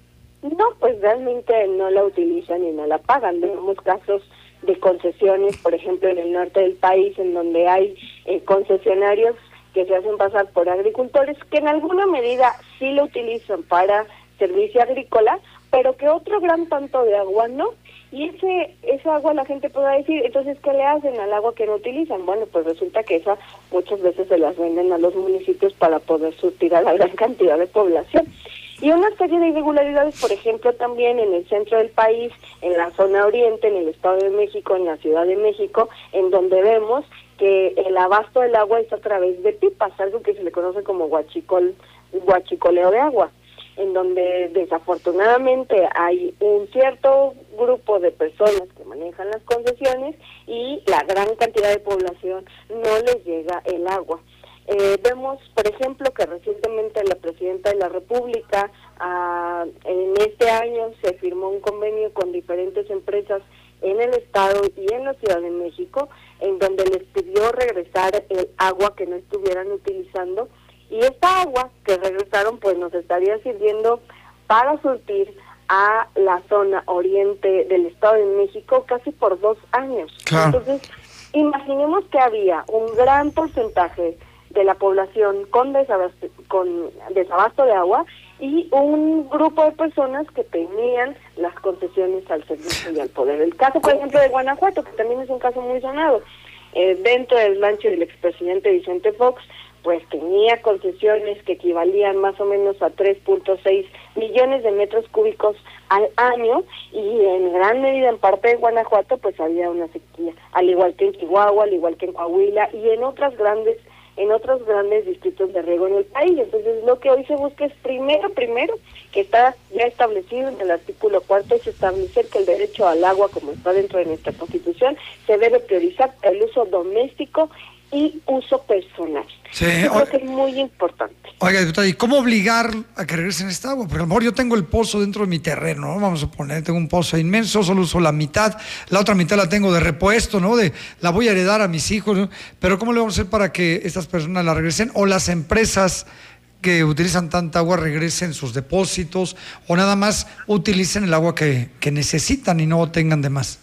No, pues realmente no la utilizan y no la pagan. Tenemos casos de concesiones, por ejemplo, en el norte del país, en donde hay eh, concesionarios que se hacen pasar por agricultores, que en alguna medida sí lo utilizan para servicio agrícola, pero que otro gran tanto de agua no. Y ese esa agua la gente podrá decir, entonces, ¿qué le hacen al agua que no utilizan? Bueno, pues resulta que esa muchas veces se las venden a los municipios para poder surtir a la gran cantidad de población. Y una serie de irregularidades, por ejemplo, también en el centro del país, en la zona oriente, en el Estado de México, en la Ciudad de México, en donde vemos que el abasto del agua es a través de pipas, algo que se le conoce como huachicol, huachicoleo de agua, en donde desafortunadamente hay un cierto grupo de personas que manejan las concesiones y la gran cantidad de población no les llega el agua. Eh, vemos, por ejemplo, que recientemente la Presidenta de la República, ah, en este año se firmó un convenio con diferentes empresas en el Estado y en la Ciudad de México, en donde les pidió regresar el agua que no estuvieran utilizando. Y esta agua que regresaron pues nos estaría sirviendo para surtir a la zona oriente del Estado de México casi por dos años. Claro. Entonces, imaginemos que había un gran porcentaje de la población con desabasto, con desabasto de agua y un grupo de personas que tenían las concesiones al servicio y al poder. El caso, por ejemplo, de Guanajuato, que también es un caso muy sonado, eh, dentro del rancho del expresidente Vicente Fox, pues tenía concesiones que equivalían más o menos a tres punto seis millones de metros cúbicos al año, y en gran medida en parte de Guanajuato pues había una sequía, al igual que en Chihuahua, al igual que en Coahuila y en otras grandes en otros grandes distritos de riego en el país. Entonces, lo que hoy se busca es primero, primero, que está ya establecido en el artículo cuarto, es establecer que el derecho al agua, como está dentro de nuestra Constitución, se debe priorizar el uso doméstico y uso personal. Sí, yo creo que es muy importante. Oiga, diputada, ¿y cómo obligar a que regresen esta agua? Porque a lo mejor yo tengo el pozo dentro de mi terreno, ¿no? Vamos a poner, tengo un pozo inmenso, solo uso la mitad, la otra mitad la tengo de repuesto, ¿no? De la voy a heredar a mis hijos, ¿no? Pero ¿cómo le vamos a hacer para que estas personas la regresen? O las empresas que utilizan tanta agua regresen sus depósitos, o nada más utilicen el agua que, que necesitan y no tengan de más.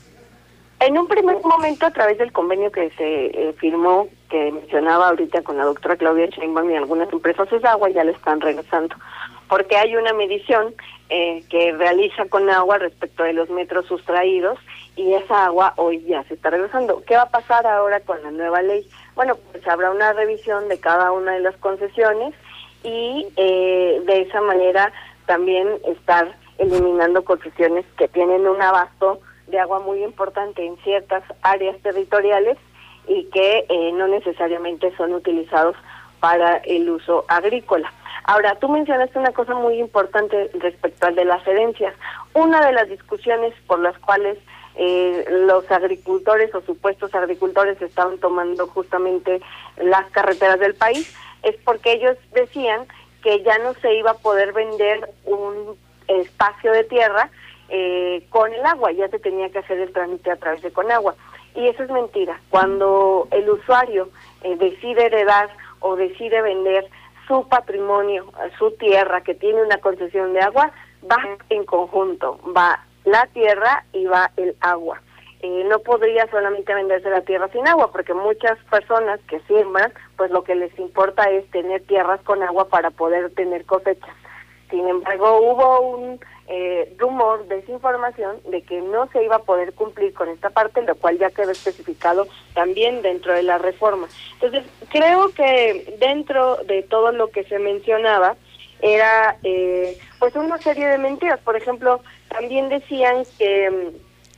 En un primer momento, a través del convenio que se eh, firmó, que mencionaba ahorita con la doctora Claudia Sheinbaum y algunas empresas, esa agua ya la están regresando, porque hay una medición eh, que realiza con agua respecto de los metros sustraídos, y esa agua hoy ya se está regresando. ¿Qué va a pasar ahora con la nueva ley? Bueno, pues habrá una revisión de cada una de las concesiones, y eh, de esa manera también estar eliminando concesiones que tienen un abasto de agua muy importante en ciertas áreas territoriales y que eh, no necesariamente son utilizados para el uso agrícola. Ahora, tú mencionaste una cosa muy importante respecto al de las herencias. Una de las discusiones por las cuales eh, los agricultores o supuestos agricultores estaban tomando justamente las carreteras del país es porque ellos decían que ya no se iba a poder vender un espacio de tierra Eh, con el agua, ya se tenía que hacer el trámite a través de Conagua, y eso es mentira. Cuando el usuario eh, decide heredar o decide vender su patrimonio, su tierra que tiene una concesión de agua, va en conjunto, va la tierra y va el agua. Eh, no podría solamente venderse la tierra sin agua, porque muchas personas que siembran, pues lo que les importa es tener tierras con agua para poder tener cosechas. Sin embargo, hubo un eh, rumor, desinformación, de que no se iba a poder cumplir con esta parte, lo cual ya quedó especificado también dentro de la reforma. Entonces, creo que dentro de todo lo que se mencionaba, era eh, pues una serie de mentiras. Por ejemplo, también decían que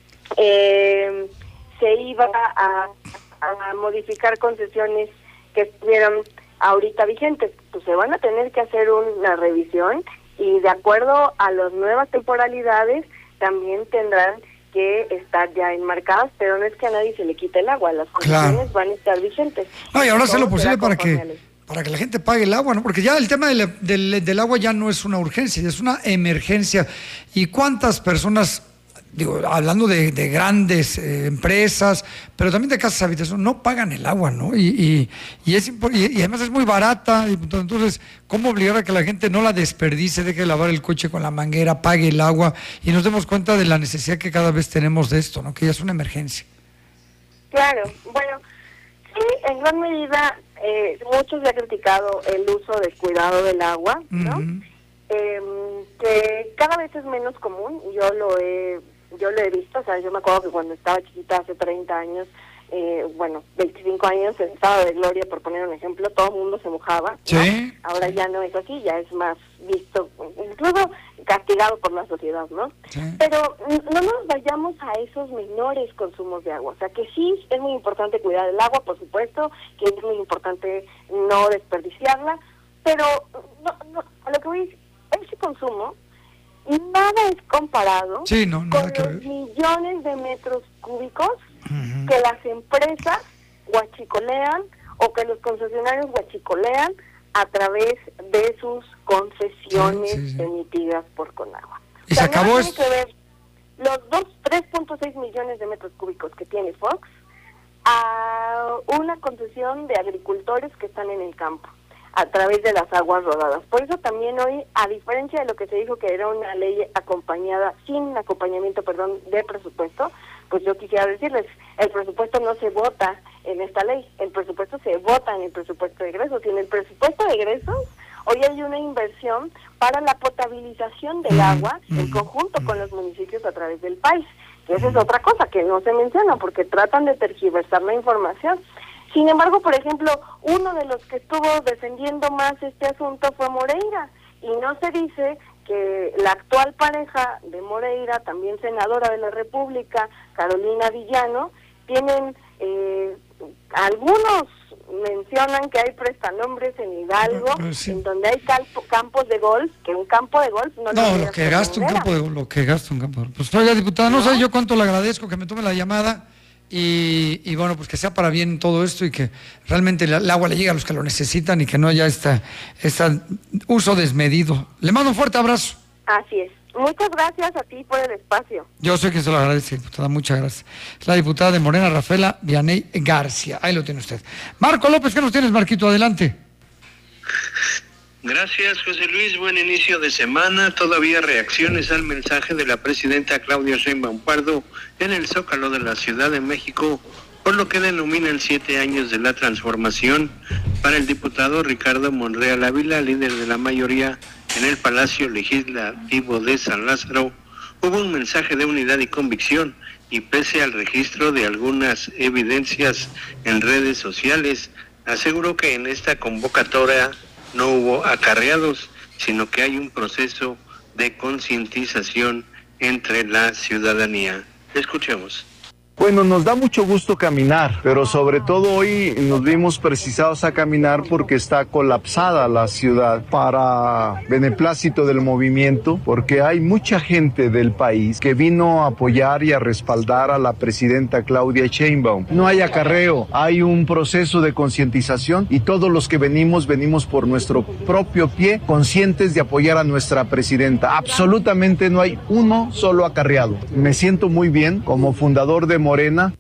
eh, se iba a, a modificar concesiones que estuvieran ahorita vigentes. Pues se van a tener que hacer una revisión, y de acuerdo a las nuevas temporalidades también tendrán que estar ya enmarcadas, pero no es que a nadie se le quite el agua, las concesiones claro. van a estar vigentes. No, y ahora hacer lo posible para que para que la gente pague el agua, ¿no? Porque ya el tema del, del, del agua ya no es una urgencia, es una emergencia. ¿Y cuántas personas, digo, hablando de, de grandes eh, empresas, pero también de casas de habitación, no pagan el agua, ¿no? Y, y, y, es, y, y además es muy barata, y entonces, ¿cómo obligar a que la gente no la desperdicie, deje de lavar el coche con la manguera, pague el agua, y nos demos cuenta de la necesidad que cada vez tenemos de esto, ¿no? Que ya es una emergencia. Claro, bueno, sí, en gran medida, eh, muchos se ha criticado el uso descuidado del agua, ¿no? Uh-huh. eh, que cada vez es menos común, yo lo he yo lo he visto, o sea, yo me acuerdo que cuando estaba chiquita hace treinta años, eh, bueno, veinticinco años, en estado de gloria, por poner un ejemplo, todo el mundo se mojaba, ¿no? ¿Sí? Ahora ya no es así, ya es más visto, incluso castigado por la sociedad, ¿no? ¿Sí? Pero no nos vayamos a esos menores consumos de agua, o sea, que sí es muy importante cuidar el agua, por supuesto, que es muy importante no desperdiciarla, pero no, no, a lo que voy a decir, ese consumo nada es comparado sí, no, nada con los millones de metros cúbicos uh-huh. que las empresas huachicolean o que los concesionarios huachicolean a través de sus concesiones sí, sí, sí. emitidas por Conagua. Y o sea, se acabó tiene que ver los dos, tres punto seis millones de metros cúbicos que tiene Fox a una concesión de agricultores que están en el campo a través de las aguas rodadas. Por eso también hoy, a diferencia de lo que se dijo que era una ley acompañada, sin acompañamiento, perdón, de presupuesto, pues yo quisiera decirles, el presupuesto no se vota en esta ley, el presupuesto se vota en el presupuesto de egresos, y en el presupuesto de egresos hoy hay una inversión para la potabilización del agua en conjunto con los municipios a través del país, que esa es otra cosa que no se menciona porque tratan de tergiversar la información. Sin embargo, por ejemplo, uno de los que estuvo defendiendo más este asunto fue Moreira, y no se dice que la actual pareja de Moreira, también senadora de la República, Carolina Villano, tienen eh, algunos mencionan que hay prestanombres en Hidalgo, Pues sí. en donde hay campo, campos de golf, que un campo de golf no, No, lo lo que gasta un campo de lo que gasta un campo. Pues oiga, diputada, no, no sé yo cuánto le agradezco que me tome la llamada y, y bueno, pues que sea para bien todo esto y que realmente el, el agua le llegue a los que lo necesitan y que no haya este, este uso desmedido. Le mando un fuerte abrazo. Así es. Muchas gracias a ti por el espacio. Yo sé que se lo agradece, diputada, muchas gracias. Es la diputada de Morena, Rafaela Vianey García. Ahí lo tiene usted. Marco López, ¿qué nos tienes, Marquito? Adelante. Gracias, José Luis. Buen inicio de semana. Todavía reacciones al mensaje de la presidenta Claudia Sheinbaum Pardo en el Zócalo de la Ciudad de México, por lo que denomina el siete años de la transformación. Para el diputado Ricardo Monreal Ávila, líder de la mayoría en el Palacio Legislativo de San Lázaro, hubo un mensaje de unidad y convicción, y pese al registro de algunas evidencias en redes sociales, aseguró que en esta convocatoria no hubo acarreados, sino que hay un proceso de concientización entre la ciudadanía. Escuchemos. Bueno, nos da mucho gusto caminar, pero sobre todo hoy nos vimos precisados a caminar porque está colapsada la ciudad para beneplácito del movimiento, porque hay mucha gente del país que vino a apoyar y a respaldar a la presidenta Claudia Sheinbaum. No hay acarreo, hay un proceso de concientización y todos los que venimos, venimos por nuestro propio pie, conscientes de apoyar a nuestra presidenta. Absolutamente no hay uno solo acarreado. Me siento muy bien como fundador de Morena.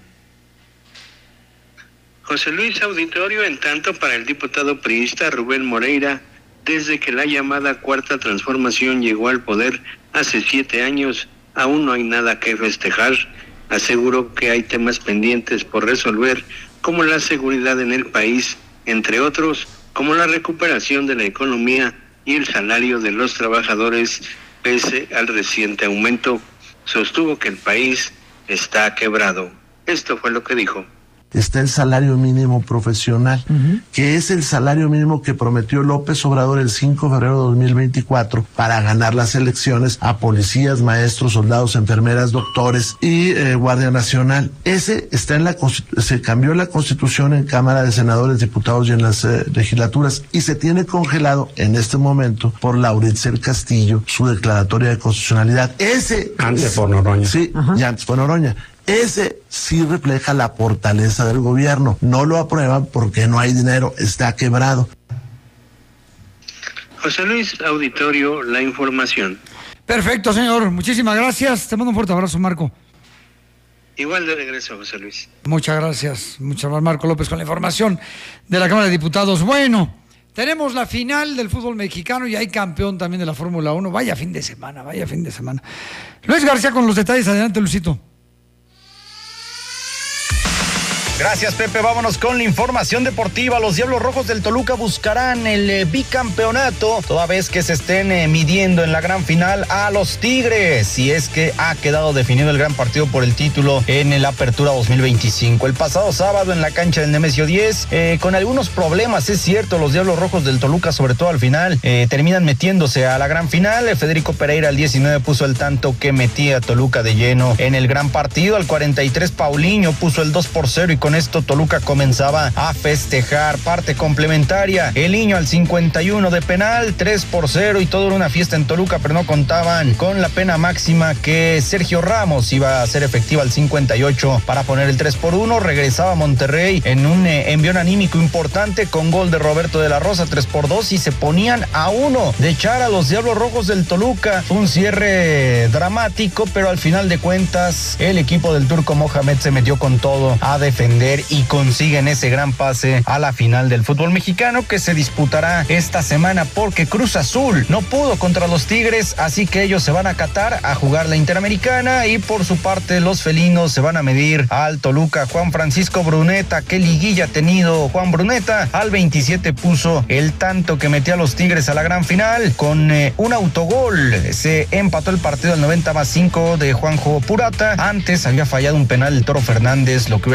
José Luis, auditorio. En tanto, para el diputado priista Rubén Moreira, desde que la llamada Cuarta Transformación llegó al poder hace siete años, aún no hay nada que festejar. Aseguró que hay temas pendientes por resolver, como la seguridad en el país, entre otros, como la recuperación de la economía y el salario de los trabajadores, pese al reciente aumento. Sostuvo que el país está quebrado. Esto fue lo que dijo. Está el salario mínimo profesional, uh-huh. que es el salario mínimo que prometió López Obrador el cinco de febrero de dos mil veinticuatro para ganar las elecciones a policías, maestros, soldados, enfermeras, doctores y eh, Guardia Nacional. Ese está en la se cambió la Constitución en Cámara de Senadores, Diputados y en las eh, legislaturas, y se tiene congelado en este momento por Lauritzel Castillo su declaratoria de constitucionalidad. Ese antes por Noroña. Sí, uh-huh. ya antes por Noroña. Ese sí refleja la fortaleza del gobierno. No lo aprueban porque no hay dinero, está quebrado. José Luis, auditorio, la información. Perfecto, señor. Muchísimas gracias. Te mando un fuerte abrazo, Marco. Igual de regreso, José Luis. Muchas gracias. Muchas gracias, Marco López, con la información de la Cámara de Diputados. Bueno, tenemos la final del fútbol mexicano y hay campeón también de la Fórmula uno. Vaya fin de semana, vaya fin de semana. Luis García con los detalles. Adelante, Luisito. Gracias, Pepe. Vámonos con la información deportiva. Los Diablos Rojos del Toluca buscarán el eh, bicampeonato, toda vez que se estén eh, midiendo en la gran final a los Tigres, si es que ha quedado definido el gran partido por el título en el Apertura dos mil veinticinco. El pasado sábado en la cancha del Nemesio diez, eh, con algunos problemas, es cierto, los Diablos Rojos del Toluca, sobre todo al final, eh, terminan metiéndose a la gran final. Eh, Federico Pereira al diecinueve puso el tanto que metía a Toluca de lleno en el gran partido. Al cuarenta y tres, Paulinho puso el dos por cero y con esto Toluca comenzaba a festejar. Parte complementaria, el Niño al cincuenta y uno de penal, tres por cero, y todo era una fiesta en Toluca, pero no contaban con la pena máxima que Sergio Ramos iba a hacer efectiva al cincuenta y ocho para poner el tres por uno. Regresaba Monterrey en un eh, envión anímico importante con gol de Roberto de la Rosa, tres por dos, y se ponían a uno de echar a los Diablos Rojos del Toluca. Fue un cierre dramático, pero al final de cuentas el equipo del Turco Mohamed se metió con todo a defender y consiguen ese gran pase a la final del fútbol mexicano, que se disputará esta semana porque Cruz Azul no pudo contra los Tigres, así que ellos se van a Qatar a jugar la Interamericana, y por su parte los felinos se van a medir al Toluca. Juan Francisco Bruneta, qué liguilla ha tenido Juan Bruneta, al veintisiete puso el tanto que metió a los Tigres a la gran final con eh, un autogol. Se empató el partido al noventa más cinco de Juanjo Purata. Antes había fallado un penal el Toro Fernández, lo que hubiera sido suficiente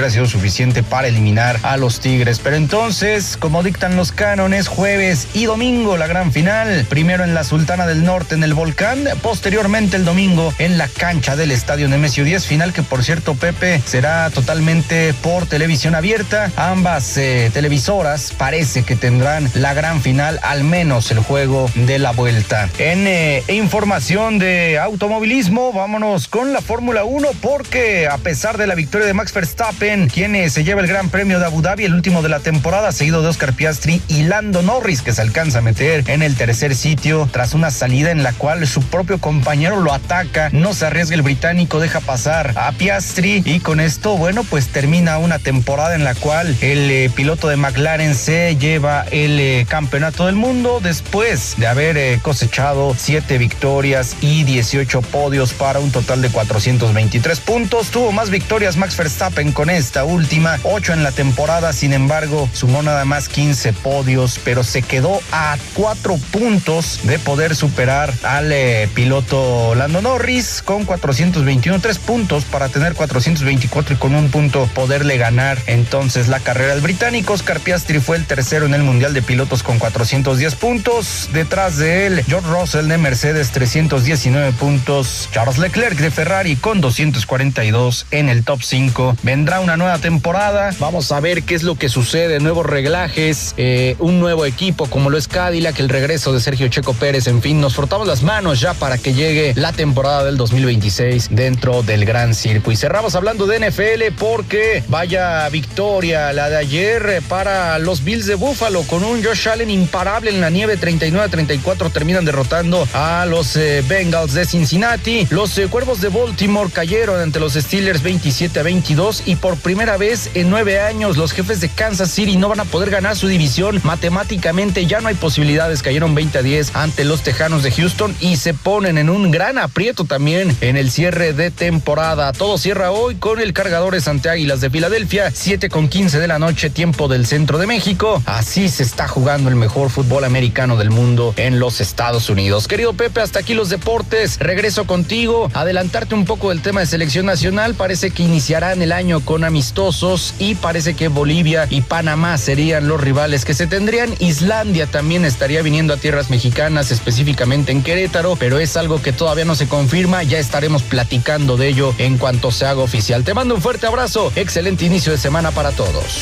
suficiente para eliminar a los Tigres. Pero entonces, como dictan los cánones, jueves y domingo la gran final, primero en la Sultana del Norte en el Volcán, posteriormente el domingo en la cancha del Estadio Nemesio diez, final que por cierto, Pepe, será totalmente por televisión abierta. Ambas eh, televisoras parece que tendrán la gran final, al menos el juego de la vuelta. En eh, información de automovilismo, vámonos con la Fórmula uno, porque a pesar de la victoria de Max Verstappen, quien eh, se lleva el Gran Premio de Abu Dhabi, el último de la temporada, seguido de Oscar Piastri y Lando Norris, que se alcanza a meter en el tercer sitio tras una salida en la cual su propio compañero lo ataca, no se arriesga el británico, deja pasar a Piastri y con esto, bueno, pues termina una temporada en la cual el eh, piloto de McLaren se lleva el eh, campeonato del mundo después de haber eh, cosechado siete victorias y dieciocho podios para un total de cuatrocientos veintitrés puntos. Tuvo más victorias Max Verstappen con esta última, ocho en la temporada, sin embargo, sumó nada más quince podios, pero se quedó a cuatro puntos de poder superar al eh, piloto Lando Norris con cuatrocientos veintiuno, tres puntos para tener cuatrocientos veinticuatro y con un punto poderle ganar entonces la carrera al británico. Oscar Piastri fue el tercero en el Mundial de Pilotos con cuatrocientos diez puntos, detrás de él George Russell de Mercedes trescientos diecinueve puntos, Charles Leclerc de Ferrari con doscientos cuarenta y dos en el top cinco. Vendrá una nueva temporada, vamos a ver qué es lo que sucede, nuevos reglajes, eh, un nuevo equipo como lo es Cadillac, el regreso de Sergio Checo Pérez, en fin, nos frotamos las manos ya para que llegue la temporada del dos mil veintiséis dentro del Gran Circo. Y cerramos hablando de N F L porque vaya victoria la de ayer para los Bills de Buffalo, con un Josh Allen imparable en la nieve, treinta y nueve a treinta y cuatro terminan derrotando a los eh, Bengals de Cincinnati. Los eh, Cuervos de Baltimore cayeron ante los Steelers veintisiete a veintidós y por primera vez en nueve años los Jefes de Kansas City no van a poder ganar su división. Matemáticamente ya no hay posibilidades, cayeron veinte a diez ante los Tejanos de Houston y se ponen en un gran aprieto también en el cierre de temporada. Todo cierra hoy con el Cargadores ante Águilas de Filadelfia, siete con quince de la noche, tiempo del centro de México. Así se está jugando el mejor fútbol americano del mundo en los Estados Unidos. Querido Pepe, hasta aquí los deportes. Regreso contigo, adelantarte un poco del tema de selección nacional. Parece que iniciarán el año con amistosos y parece que Bolivia y Panamá serían los rivales que se tendrían. Islandia también estaría viniendo a tierras mexicanas, específicamente en Querétaro, pero es algo que todavía no se confirma. Ya estaremos platicando de ello en cuanto se haga oficial. Te mando un fuerte abrazo, excelente inicio de semana para todos.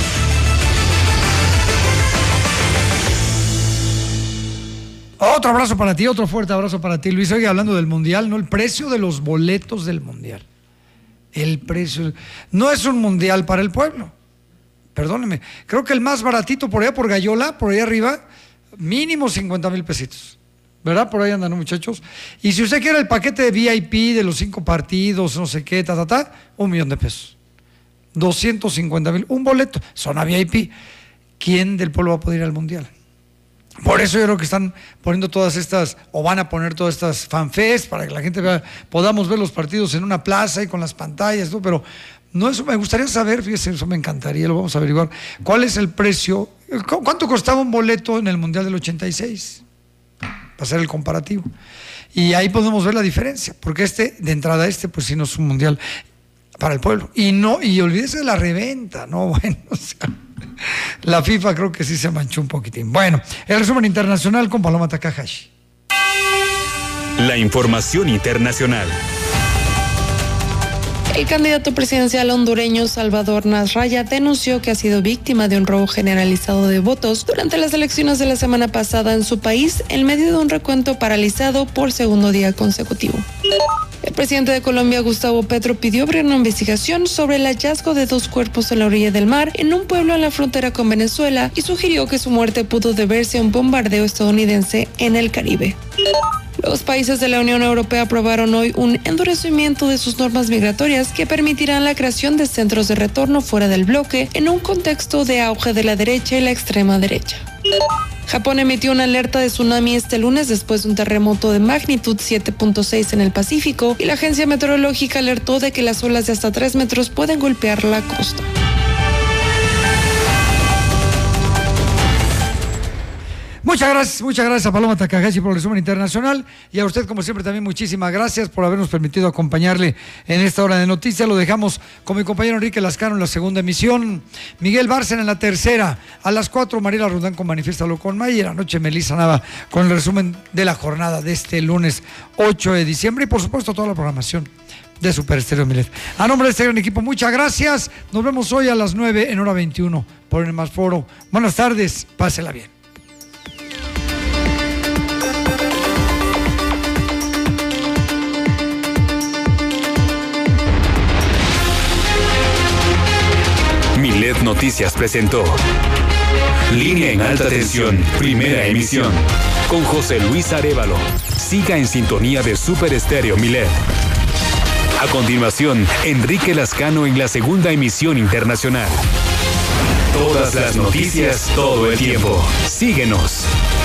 Otro abrazo para ti, otro fuerte abrazo para ti, Luis. Oye, hablando del Mundial, ¿no? El precio de los boletos del Mundial. El precio. No es un Mundial para el pueblo. Perdóneme. Creo que el más baratito por allá, por Gallola, por allá arriba, mínimo cincuenta mil pesitos. ¿Verdad? Por ahí andan, ¿no, muchachos? Y si usted quiere el paquete de V I P de los cinco partidos, no sé qué, ta, ta, ta, un millón de pesos. doscientos cincuenta mil. Un boleto. Zona V I P. ¿Quién del pueblo va a poder ir al Mundial? Por eso yo creo que están poniendo todas estas, o van a poner todas estas fanfests para que la gente vea, podamos ver los partidos en una plaza y con las pantallas, ¿no? Pero no, eso me gustaría saber, fíjese, eso me encantaría, lo vamos a averiguar. ¿Cuál es el precio? ¿Cuánto costaba un boleto en el Mundial del ochenta y seis? Para hacer el comparativo. Y ahí podemos ver la diferencia, porque este, de entrada este, pues sí no es un Mundial para el pueblo. Y no, y olvídese de la reventa, ¿no? Bueno, o sea, la FIFA creo que sí se manchó un poquitín. Bueno, el resumen internacional con Paloma Takahashi. La información internacional. El candidato presidencial hondureño Salvador Nasralla denunció que ha sido víctima de un robo generalizado de votos durante las elecciones de la semana pasada en su país, en medio de un recuento paralizado por segundo día consecutivo. El presidente de Colombia, Gustavo Petro, pidió abrir una investigación sobre el hallazgo de dos cuerpos en la orilla del mar en un pueblo en la frontera con Venezuela y sugirió que su muerte pudo deberse a un bombardeo estadounidense en el Caribe. Los países de la Unión Europea aprobaron hoy un endurecimiento de sus normas migratorias que permitirán la creación de centros de retorno fuera del bloque en un contexto de auge de la derecha y la extrema derecha. Japón emitió una alerta de tsunami este lunes después de un terremoto de magnitud siete punto seis en el Pacífico y la agencia meteorológica alertó de que las olas de hasta tres metros pueden golpear la costa. Muchas gracias, muchas gracias a Paloma Takahashi por el resumen internacional y a usted, como siempre, también muchísimas gracias por habernos permitido acompañarle en esta hora de noticias. Lo dejamos con mi compañero Enrique Lascano en la segunda emisión, Miguel Bárcena en la tercera, a las cuatro Mariela Rudán con Manifiéstalo con May y a la noche Melissa Nava con el resumen de la jornada de este lunes ocho de diciembre y por supuesto toda la programación de Super Estéreo Milet. A nombre de este gran equipo, muchas gracias. Nos vemos hoy a las nueve en hora veintiuno por el Más Foro. Buenas tardes, pásela bien. Milet Noticias presentó Línea en Alta Tensión, primera emisión, con José Luis Arévalo. Siga en sintonía de Super Estéreo Milet. A continuación, Enrique Lascano en la segunda emisión internacional. Todas las noticias, todo el tiempo. Síguenos.